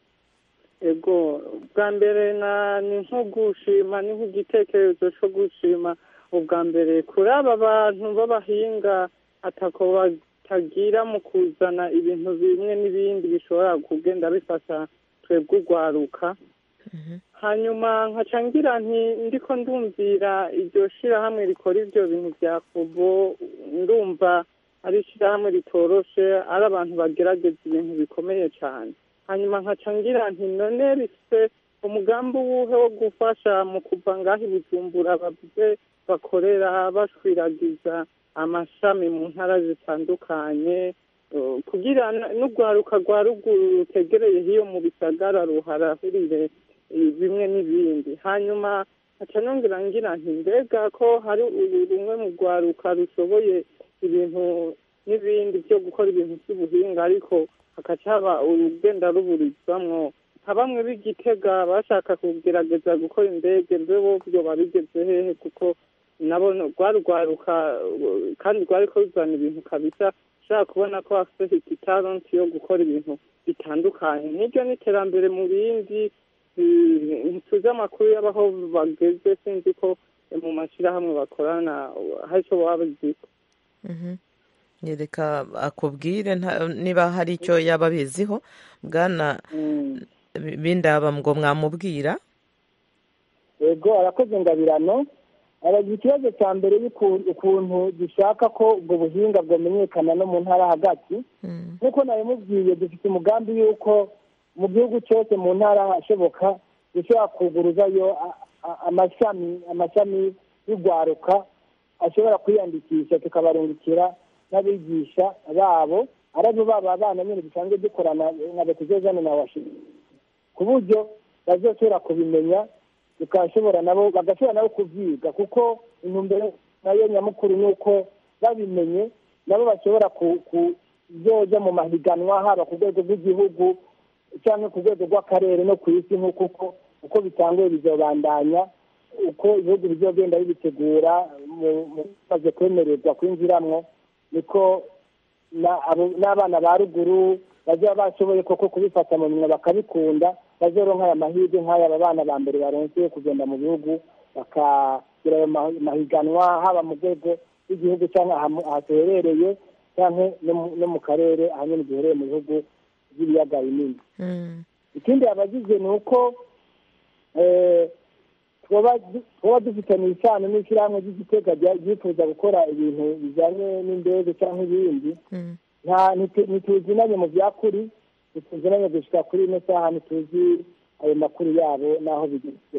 Ego, bwa mbere ni nko gushima, ni nk'igitekerezo cyo gushima ubwa mbere kuri aba bantu b'abahinga atako batagira mu kuzana ibintu bimwe n'ibindi bishobora kugenda bifasha twebwe urwaruka. Hanyuma nkacangira ndiko ndumvira iryo shirahamwe rikora ibyo bintu bya kubo, ndumva ari shirahamwe ritoroshe, ari abantu bagerageza ibintu bikomeye cyane. Hanyuma nkacangira none bifite umugambi wuhe wo gufasha mu kuva ngaho i Bujumbura bavuze bakorera bashwiragiza amashami mu ntara zitandukanye, kugira n'urwaruka rwa ruguru rutegereye hiyo mu bisagara ruharahurire bimwe n'ibindi. Hanyuma aca nongera ngira mbega ko hari rumwe mu rwaruka rushoboye ibintu n'ibindi byo gukora ibintu by'ubuhinga, ariko hakaca haba urugenda ruburizwamwo, nka bamwe b'Igitega bashaka kugerageza gukora indege, mbe byo babigeze hehe? Kuko nabo rwaruka kandi rwariko ruzana ibintu kabisa, ushaka kubona ko bafite talent yo gukora ibintu bitandukanye. N'iryo n'iterambere mu bindi tuzi amakuru y'abaho bageze, sinzi ko mu mashyirahamwe bakorana hari icyo baba baziko. Reka akubwire niba hari icyo yaba abiziho. Bwana Bindaba ngo mwamubwira. Yego, arakoze Ngabirano. Aragira ikibazo cya mbere y'ukuntu dushaka ko ubwo buhinga bwamenyekana no mu ntara hagati. Nk'uko nabimubwiye, dufite umugambi y'uko mu gihugu cyose mu ntara hashoboka dushobora kuguruzayo amashami y'urwaruka ashobora kwiyandikisha, tukabarungikira n'abigisha babo, arabo baba abana nyine dusanzwe dukorana nka Betezezane na Washington, ku buryo bazoshobora kubimenya, bagashobora nabo kubyiga, kuko intumbero nayo nyamukuru ni uko babimenye nabo bashobora kuzoja mu mahiganwa, haba ku rwego rw'igihugu cyangwa ku rwego rw'akarere no ku isi, uko bitanguye bizobandanya, uko ibihugu bizogenda bibitegura maze kwemererwa kwinjiramwo niko n'abana ba ruguru bazaba bashoboye koko kubifata mu minwe bakabikunda bazoronka aya mahirwe nk'aya aba bana ba mbere baronse kugenda mu bihugu bakagira ayo mahiganwa haba mu rwego rw'igihugu cyangwa ahaherereye cyangwa no mu karere ahanini giherereye mu bihugu by'ibiyaga binini. Ikindi abagize ni uko twaba dufitanye isano n'ishyirahamwe ry'Igitega ryifuza gukora ibintu bijyanye n'indege cyangwa ibindi ntituzinanye mu byakuri ntituzinanye gushika kuri ino saha ntituzi ayo makuru yabo n'aho bigira ibyo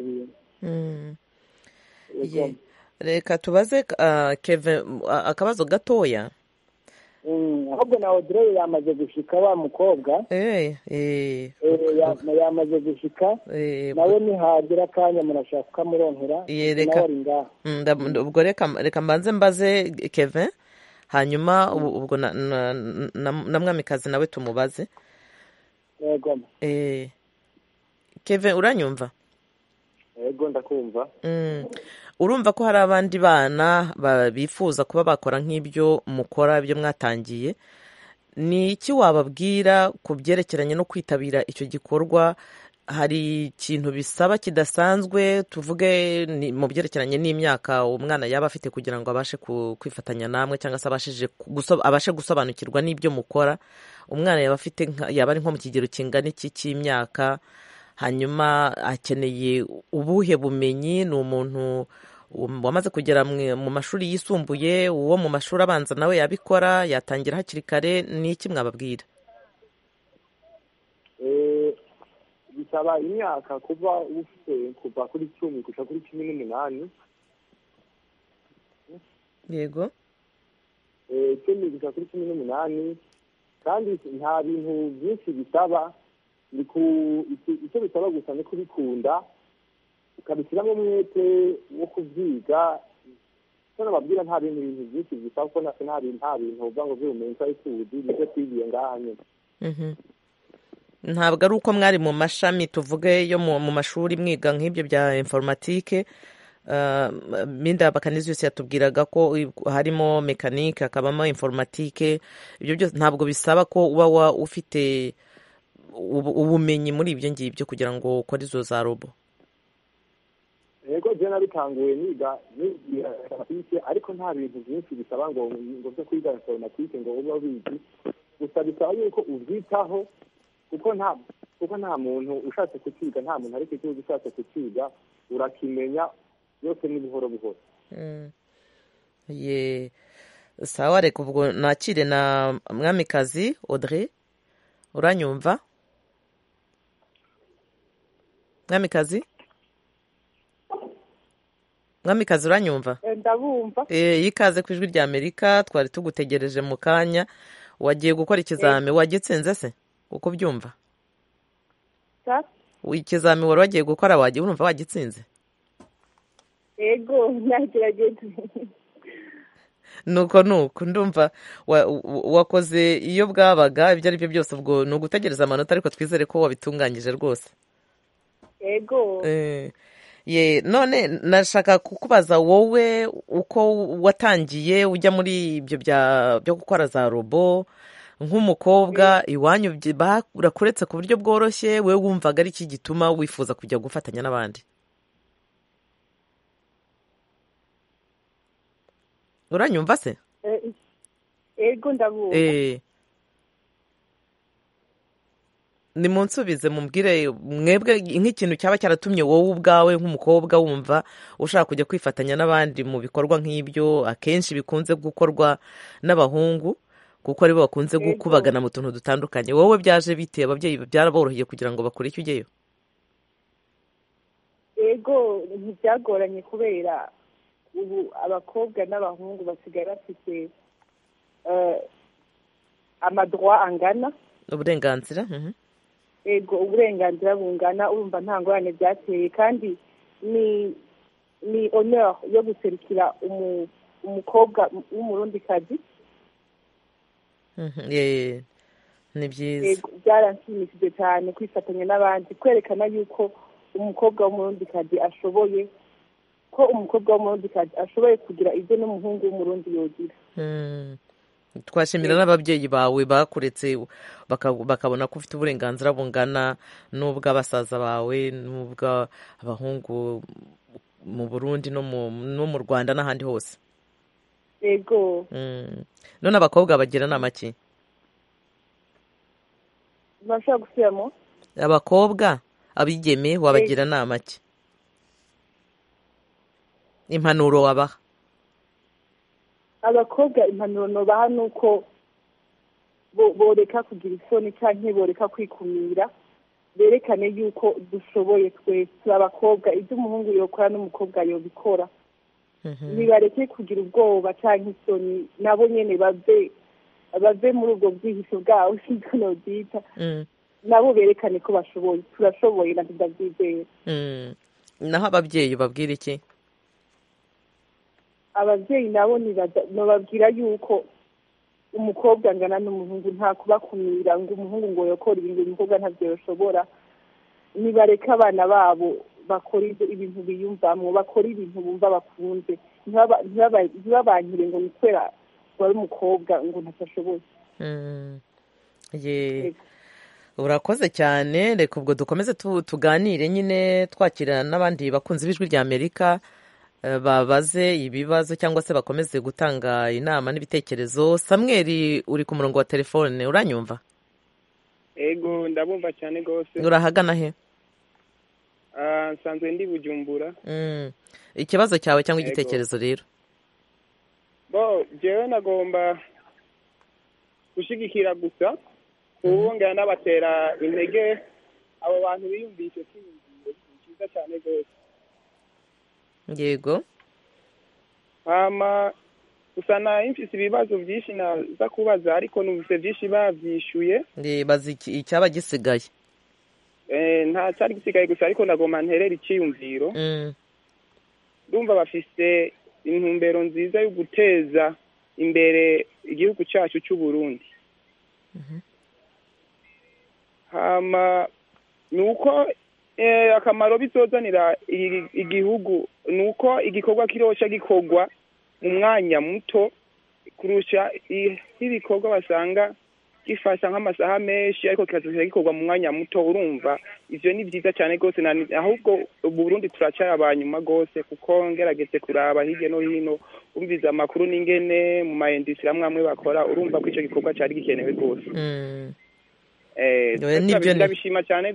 bintu. Reka tubaze Kevin akabazo gatoya. Ahubwo na Audrey yamaze gushika wa mukobwa yamaze gushika nawe nihagera akanya murashaka kukamuronkera ubwo reka mbaze Kevin hanyuma ubwo na mwamikazi nawe tumubaze. Yego Kevin uranyumva? Yego ndakumva. Urumva ko hari abandi bana bifuza kuba bakora nk'ibyo mukora ibyo mwatangiye, ni iki wababwira ku byerekeranye no kwitabira icyo gikorwa? Hari ikintu bisaba kidasanzwe, tuvuge mu byerekeranye n'imyaka umwana yaba afite kugira ngo abashe kwifatanya namwe cyangwa se abashe gusobanukirwa n'ibyo mukora? Umwana yaba ari nko mu kigero kingana iki cy'imyaka, hanyuma akeneye ubuhe bumenyi? Ni umuntu wamaze kugera mu mashuri yisumbuye, uwo mu mashuri abanza nawe yabikora, yatangira hakiri kare? Ni iki mwababwira? Bisaba imyaka kuva kuri 10 gushika kuri 18. Yego. 10 gushika kuri 18, kandi nta bintu byinshi bisaba. Icyo bisaba gusa ni kubikunda ukabishyiramo umwete wo kubyiga. Nababwira nta bintu byinshi bisaba, ko nta bintu uvuga ngo by'ubumenyi twari tuzi, nibyo twigiye ngaha nyine. Ntabwo ari uko mwari mu mashami tuvuge yo mu mashuri mwiga nk'ibyo bya informatike. Minda Bakanizius yatubwiraga ko harimo mekanike hakabamo informatike. Ibyo byose ntabwo bisaba ko uba ufite ubumenyi muri ibyo ngibyo kugira ngo ukore izo za robo. Yego je nabitanguye niga informatike, ariko nta bintu byinshi bisaba ngo byo kwiga informatike ngo ube ubizi. Gusa bisaba yuko ubyitaho, kuko nta muntu ushatse kukiga, nta muntu ariko ikibazo ushatse kukiga urakimenya yose ni buhoro buhoro. Sawa, reka ubwo nakire na mwamikazi Audrey. Uranyumva mwamikazi? Mwamikazi uranyumva? Ndabumva. Yikaze ku ijwi rya Amerika, twari tugutegereje mu kanya. Wagiye gukora ikizami, wagitsinze se uko byumva? Ikizami wari wagiye gukora wagiye urumva wagitsinze? Yego nagerageze. Nuko ndumva wakoze iyo bwabaga. Ibyo ari byo byose ubwo ni ugutegereza amanota, ariko twizere ko wabitunganyije rwose. Yego. None nashaka kukubaza wowe uko watangiye ujya muri ibyo byo gukora za robo nk'umukobwa. Iwanyu barakuretse ku buryo bworoshye? we wumvaga ari iki gituma wifuza kujya gufatanya n'abandi? Uranyumva se? Yego ndabumva. Nimunsubize mumbwire mwebwe nk'ikintu cyaba cyaratumye wowe ubwawe nk'umukobwa wumva ushaka kujya kwifatanya n'abandi mu bikorwa nk'ibyo. Akenshi bikunze gukorwa n'abahungu kuko aribo bakunze gukubagana mu tuntu dutandukanye. Wowe byaje bite? Ababyeyi byaraboroheye kugira ngo bakore icyo ugeyo? Yego ntibyagoranye, kubera ubu abakobwa n'abahungu basigaye bafite amadroit angana, uburenganzira. Yego uburenganzira bungana. Urumva nta ngorane byateye, kandi ni honneur yo guserukira umukobwa w'umurundikazi. Ni byiza. Byaranshimishije cyane kwifatanya n'abandi, kwerekana yuko umukobwa w'umurundikazi ashoboye ko umukobwa w'umurundikazi ashoboye kugira ibyo n'umuhungu w'umurundi yogira. twashimira n'ababyeyi bawe bakuretse bakabona ko ufite uburenganzira bungana n'ubw'abasaza bawe n'ubw'abahungu mu Burundi no mu Rwanda n'ahandi hose. Yego. None abakobwa bagira nama ki? Bashaka gusubiramo? Abakobwa abigeme wabagira nama ki? Impanuro wabaha? Abakobwa impanuro nobaha nuko boreka kugira isoni canke boreka kwikumira, berekane yuko dushoboye twese abakobwa, ibyo umuhungu yokora n'umukobwa yobikora. Nibareke kugira ubwoba canke isoni, nabo nyene bave muri ubwo bwihisho bwabo siko nobyita. Nabo berekane ko bashoboye, turashoboye na tudavyizera. Naho ababyeyi babwira iki? Ababyeyi nabo nobabwira yuko umukobwa angana n'umuhungu, nta kubakumira ngo umuhungu ngo yokora ibintu umukobwa ntavyo yoshobora. Nibareka abana babo bakora ibintu biyumvamwo, bakora ibintu bumva bakunze, ntibabanyire ngo nikwera wari umukobwa ngo ntashoboye. Urakoze cyane. Reka ubwo dukomeze tuganire nyine twakira n'abandi bakunzi b'Ijwi rya Amerika babaze ibibazo cyangwa se bakomeze gutanga inama n'ibitekerezo. Samuel uri ku murongo wa telefone, uranyumva? Ego ndabumva cyane gose. Urahagana he? Nsanzwe ndi Bujumbura. Ikibazo cyawe cyangwa igitekerezo rero? Jewe nagomba gushigikira gusa kubongera n'abatera intege abo bantu biyumvishe kwiyumvira cyiza cyane gose. Yego. Gusa imfise ibibazo byinshi naza kubaza ariko numvise byinshi bavyishuye. Bazi icyaba gisigaye. Nta cyari gisigaye gusa ariko nagomba nterera icyiyumviro. Ndumva bafise intumbero nziza yo guteza imbere igihugu cyacu cy'u Burundi. Nuko akamaro bizozanira igihugu nuko igikorwa kirosha gikorwa mu mwanya muto kurusha ibikorwa basanga gifasha nk'amasaha menshi ariko kikazoshya gikorwa mu mwanya muto. Urumva ivyo ni byiza cyane gose, ahubwo Burundi turacyari abanyuma gose kuko ngerageze kuraba hirya no hino umviza amakuru n'ingene mu maindustrie amwe bakora. Urumva ko ico gikorwa cyari gikenewe gose. Ndabishima cyane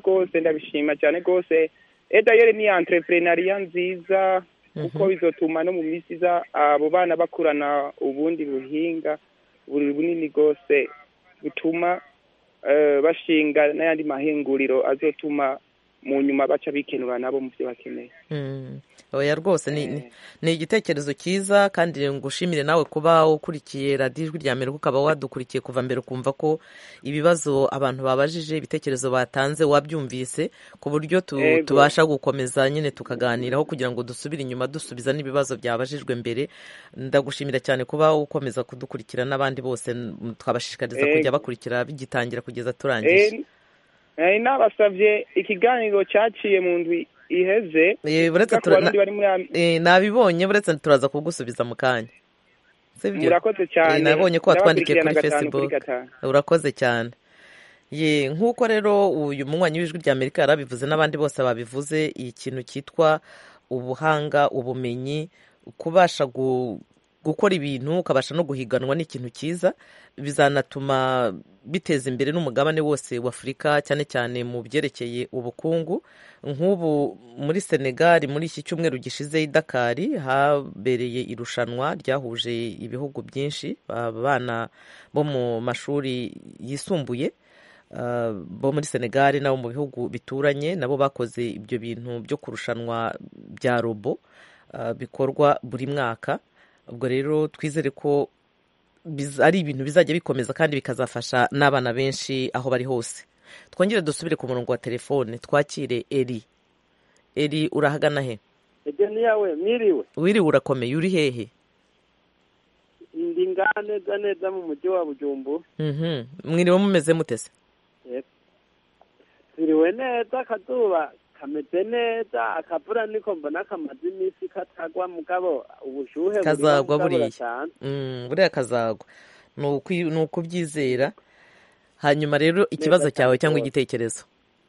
gose. D'ailleurs ni entrepreneuria nziza kuko bizotuma no mu misi za abo bana bakurana ubundi buhinga bunini gose butuma bashinga n'ayandi mahinguriro azotuma mu nyuma baca bikenura nabo mu byo bakeneye. Oya rwose ni igitekerezo cyiza kandi ngushimire nawe kuba ukurikiye radiyo Ijwi rya Amerika ukaba wadukurikiye kuva mbere ukumva ko ibibazo abantu babajije ibitekerezo batanze wabyumvise ku buryo tubasha gukomeza nyine tukaganiraho kugira ngo dusubire inyuma dusubiza n'ibibazo byabajijwe mbere. Ndagushimira cyane kuba ukomeza kudukurikira n'abandi bose twabashishikariza kujya bakurikira bigitangira kugeza turangije. Nabasavye ikiganiro cyaciye mu ndwi iheze nabibonye buretse turaza kugusubiza mu kanya. Murakoze cyane. Nabonye ko watwandikiye kuri Facebook. Urakoze cyane. Nk'uko rero uyu munywanyi w'Ijwi rya Amerika yarabivuze n'abandi bose babivuze, ikintu cyitwa ubuhanga, ubumenyi, kubasha gukora ibintu ukabasha no guhiganwa ni ikintu cyiza, bizanatuma biteza imbere n'umugabane wose w'Afurika cyane cyane mu byerekeye ubukungu. Nk'ubu muri Senegal muri iki cyumweru gishize i Dakar habereye irushanwa ryahuje ibihugu byinshi, abana bo mu mashuri yisumbuye bo muri Senegal nabo mu bihugu bituranye nabo bakoze ibyo bintu byo kurushanwa bya robo bikorwa buri mwaka. Ubwo rero twizere ko ari ibintu bizajya bikomeza kandi bikazafasha n'abana benshi aho bari hose. Twongere dusubire ku murongo wa telefone twakire Eri urahagana he? Ni yawe mwiriwe. Wiriwe urakomeye, uri hehe? Ndi neza mu mujyi wa Bujumbura. Mwiriwe mumeze mutese? Twiriwe neza, akazuba kameze neza, akavura niko mbona kamaze iminsi katagwa, mugabo ubushuhe kazagwa buriya kazagwa, ni ukubyizera. Hanyuma rero ikibazo cyawe cyangwa igitekerezo?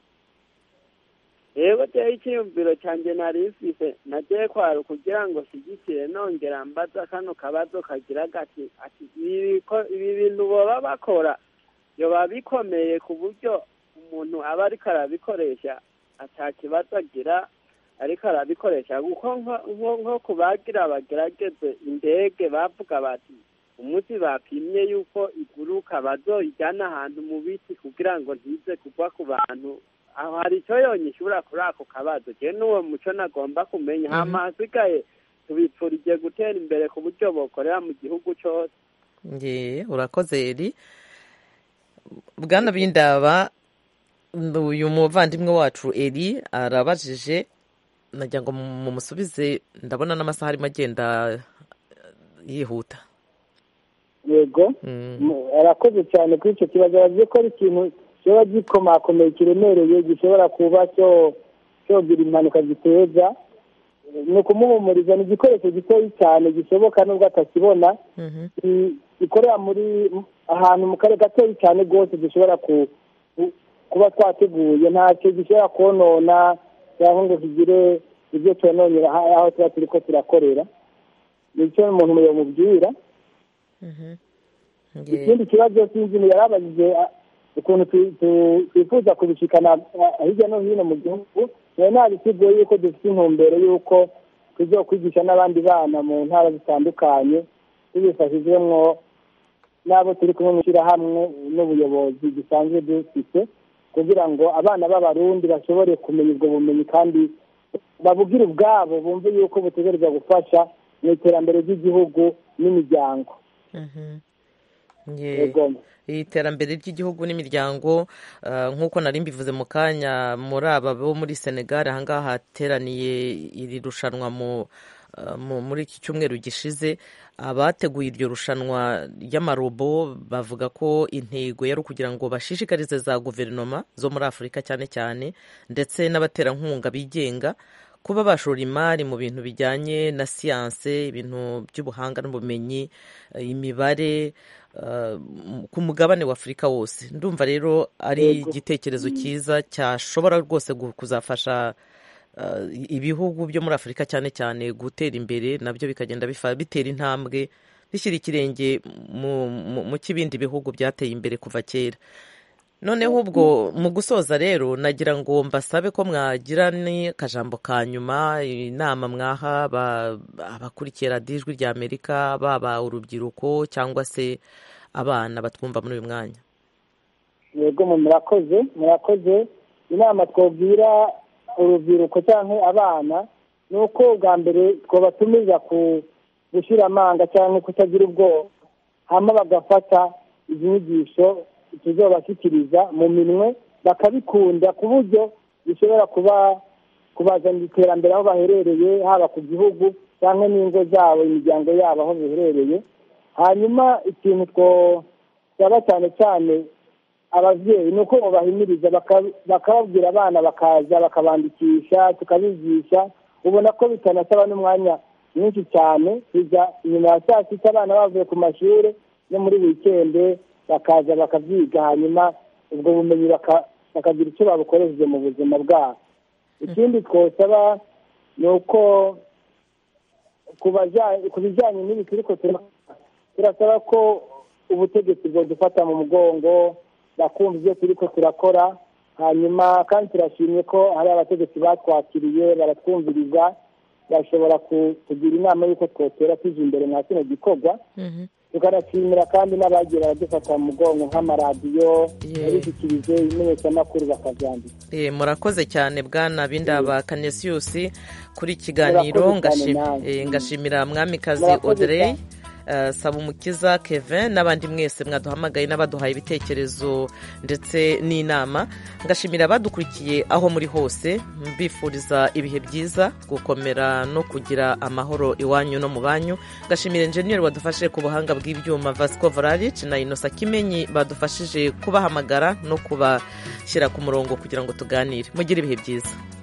yego cyari icyiyumviro cyanjye nari mfise, nagiye kwara kugira ngo shyigikire nongera mbaza kano kabazo kagira gati ati ibi bintu baba bakora yoba bikomeye ku buryo umuntu aba ariko arabikoresha atakibazo agira ariko arabikoresha, kuko nko kubagira bagerageze indege bavuga bati umunsi bapimye yuko iguruka bazoyijyana ahantu mu biti kugira ngo ntize kugwa ku bantu, aho hari icyo yonyishura kuri ako kabazo. Je n'uwo muco nagomba kumenya. Hama hasigaye tubipfurije gutera imbere ku buryo bokorera mu gihugu cyose. Urakoze Eri. Bwana Bindaba, uyu muvandimwe wacu Eri arabajije, nagira ngo mumusubize, ndabona n'amasaha arimo agenda yihuta. Yego, arakoze cyane kuri icyo kibazo. Yavuze ko ari ikintu kiba gikomakomeye kiremereye gishobora kuba cyogira impanuka ziteza. Ni ukumuhumuriza, ni igikoresho gitoya cyane gishoboka nubwo atakibona, gikorera muri ahantu mu karere gatoya cyane rwose dushobora kuba twateguye, ntacyo gishobora konona cyangwa ngo kigire ibyo cyononera aho tuba turi ko turakorera. Ni icyo umuntu yamubwira. Ikindi kibazo sinzi yarabajije ukuntu twifuza kubishikana hirya no hino mu gihugu. Nabiteguye yuko dufite intumbero yuko tuzokwigisha n'abandi bana mu ntara zitandukanye tubifashijwemo n'abo turi kumwe mu ishyirahamwe n'ubuyobozi dusanzwe dufite, kugira ngo abana b'abarundi bashobore kumenya ubwo bumenyi kandi babugire ubwabo, bumve yuko butegereza gufasha mu iterambere ry'igihugu n'imiryango. Iterambere ry'igihugu n'imiryango, nk'uko nari mbivuze mu kanya, muri aba bo muri Senegal ahangaha hateraniye iri rushanwa muri iki cyumweru gishize. Abateguye iryo rushanwa ry'amarobo bavuga ko intego yari ukugira ngo bashishikarize za guverinoma zo muri Afurika cyane cyane ndetse n'abaterankunga bigenga kuba bashora imari mu bintu bijyanye na siyanse, ibintu by'ubuhanga n'ubumenyi, imibare ku mugabane wa Afurika wose. Ndumva rero ari igitekerezo cyiza cyashobora rwose kuzafasha ibihugu byo muri Afurika cyane cyane gutera imbere, nabyo bikagenda bitera intambwe bishyira ikirenge mu cy'ibindi bihugu byateye imbere kuva kera. Noneho ubwo mu gusoza rero nagira ngo mbasabe ko mwagira n'akajambo ka nyuma, inama mwaha abakurikiye radiyo Ijwi rya Amerika, baba urubyiruko cyangwa se abana batwumva muri uyu mwanya. Yego, murakoze. Inama twabwira urubyiruko cyangwa abana ni uko bwa mbere twabatumiza gushyira amanga cyangwa kutagira ubwoba, hanyuma bagafata izi nyigisho tuzobashyikiriza mu minwe, bakabikunda ku buryo bishobora kubazanira iterambere aho baherereye, haba ku gihugu cyangwa n'ingo zabo, imiryango yabo aho biherereye. Hanyuma ikintu twaba cyane cyane ababyeyi ni uko babahimiriza, bakababwira abana bakaza bakabandikisha, tukabigisha. Ubona ko bitanasaba n'umwanya mwinshi cyane, kujya inyuma ya saa sita abana bavuye ku mashuri no muri wikende bakaza bakabyiga, hanyuma ubwo bumenyi bakagira icyo babukoresheje mu buzima bwabo. Ikindi twosaba ni uko ku bijyanye n'ibi turiko turasaba ko ubutegetsi bwodufata mu mugongo, bakumva ibyo turiko turakora. Hanyuma kandi turashimye ko hari abategetsi batwakiriye baratwumviriza, bashobora kugira inama y'uko twotera tuje imbere mwa kino gikorwa. Tukanashimira kandi n'abagiye baradufata mu mugongo nk'amaradiyo babishyikirije imenyeshamakuru bakabyandika. Murakoze cyane Bwana Bindaba Canisius kuri kiganiro. Ngashimira Mwamikazi Audrey, Sabumukiza Kevin n'abandi mwese mwaduhamagaye n'abaduhaye ibitekerezo ndetse n'inama. Ngashimira abadukurikiye aho muri hose, mbifuriza ibihe byiza, gukomera no kugira amahoro iwanyu no mu banyu. Ngashimira engineer wadufashije ku buhanga bw'ibyuma Vasco Vararic na Inosa Kimenyi badufashije kubahamagara no kubashyira ku murongo kugira ngo tuganire. Mugire ibihe byiza.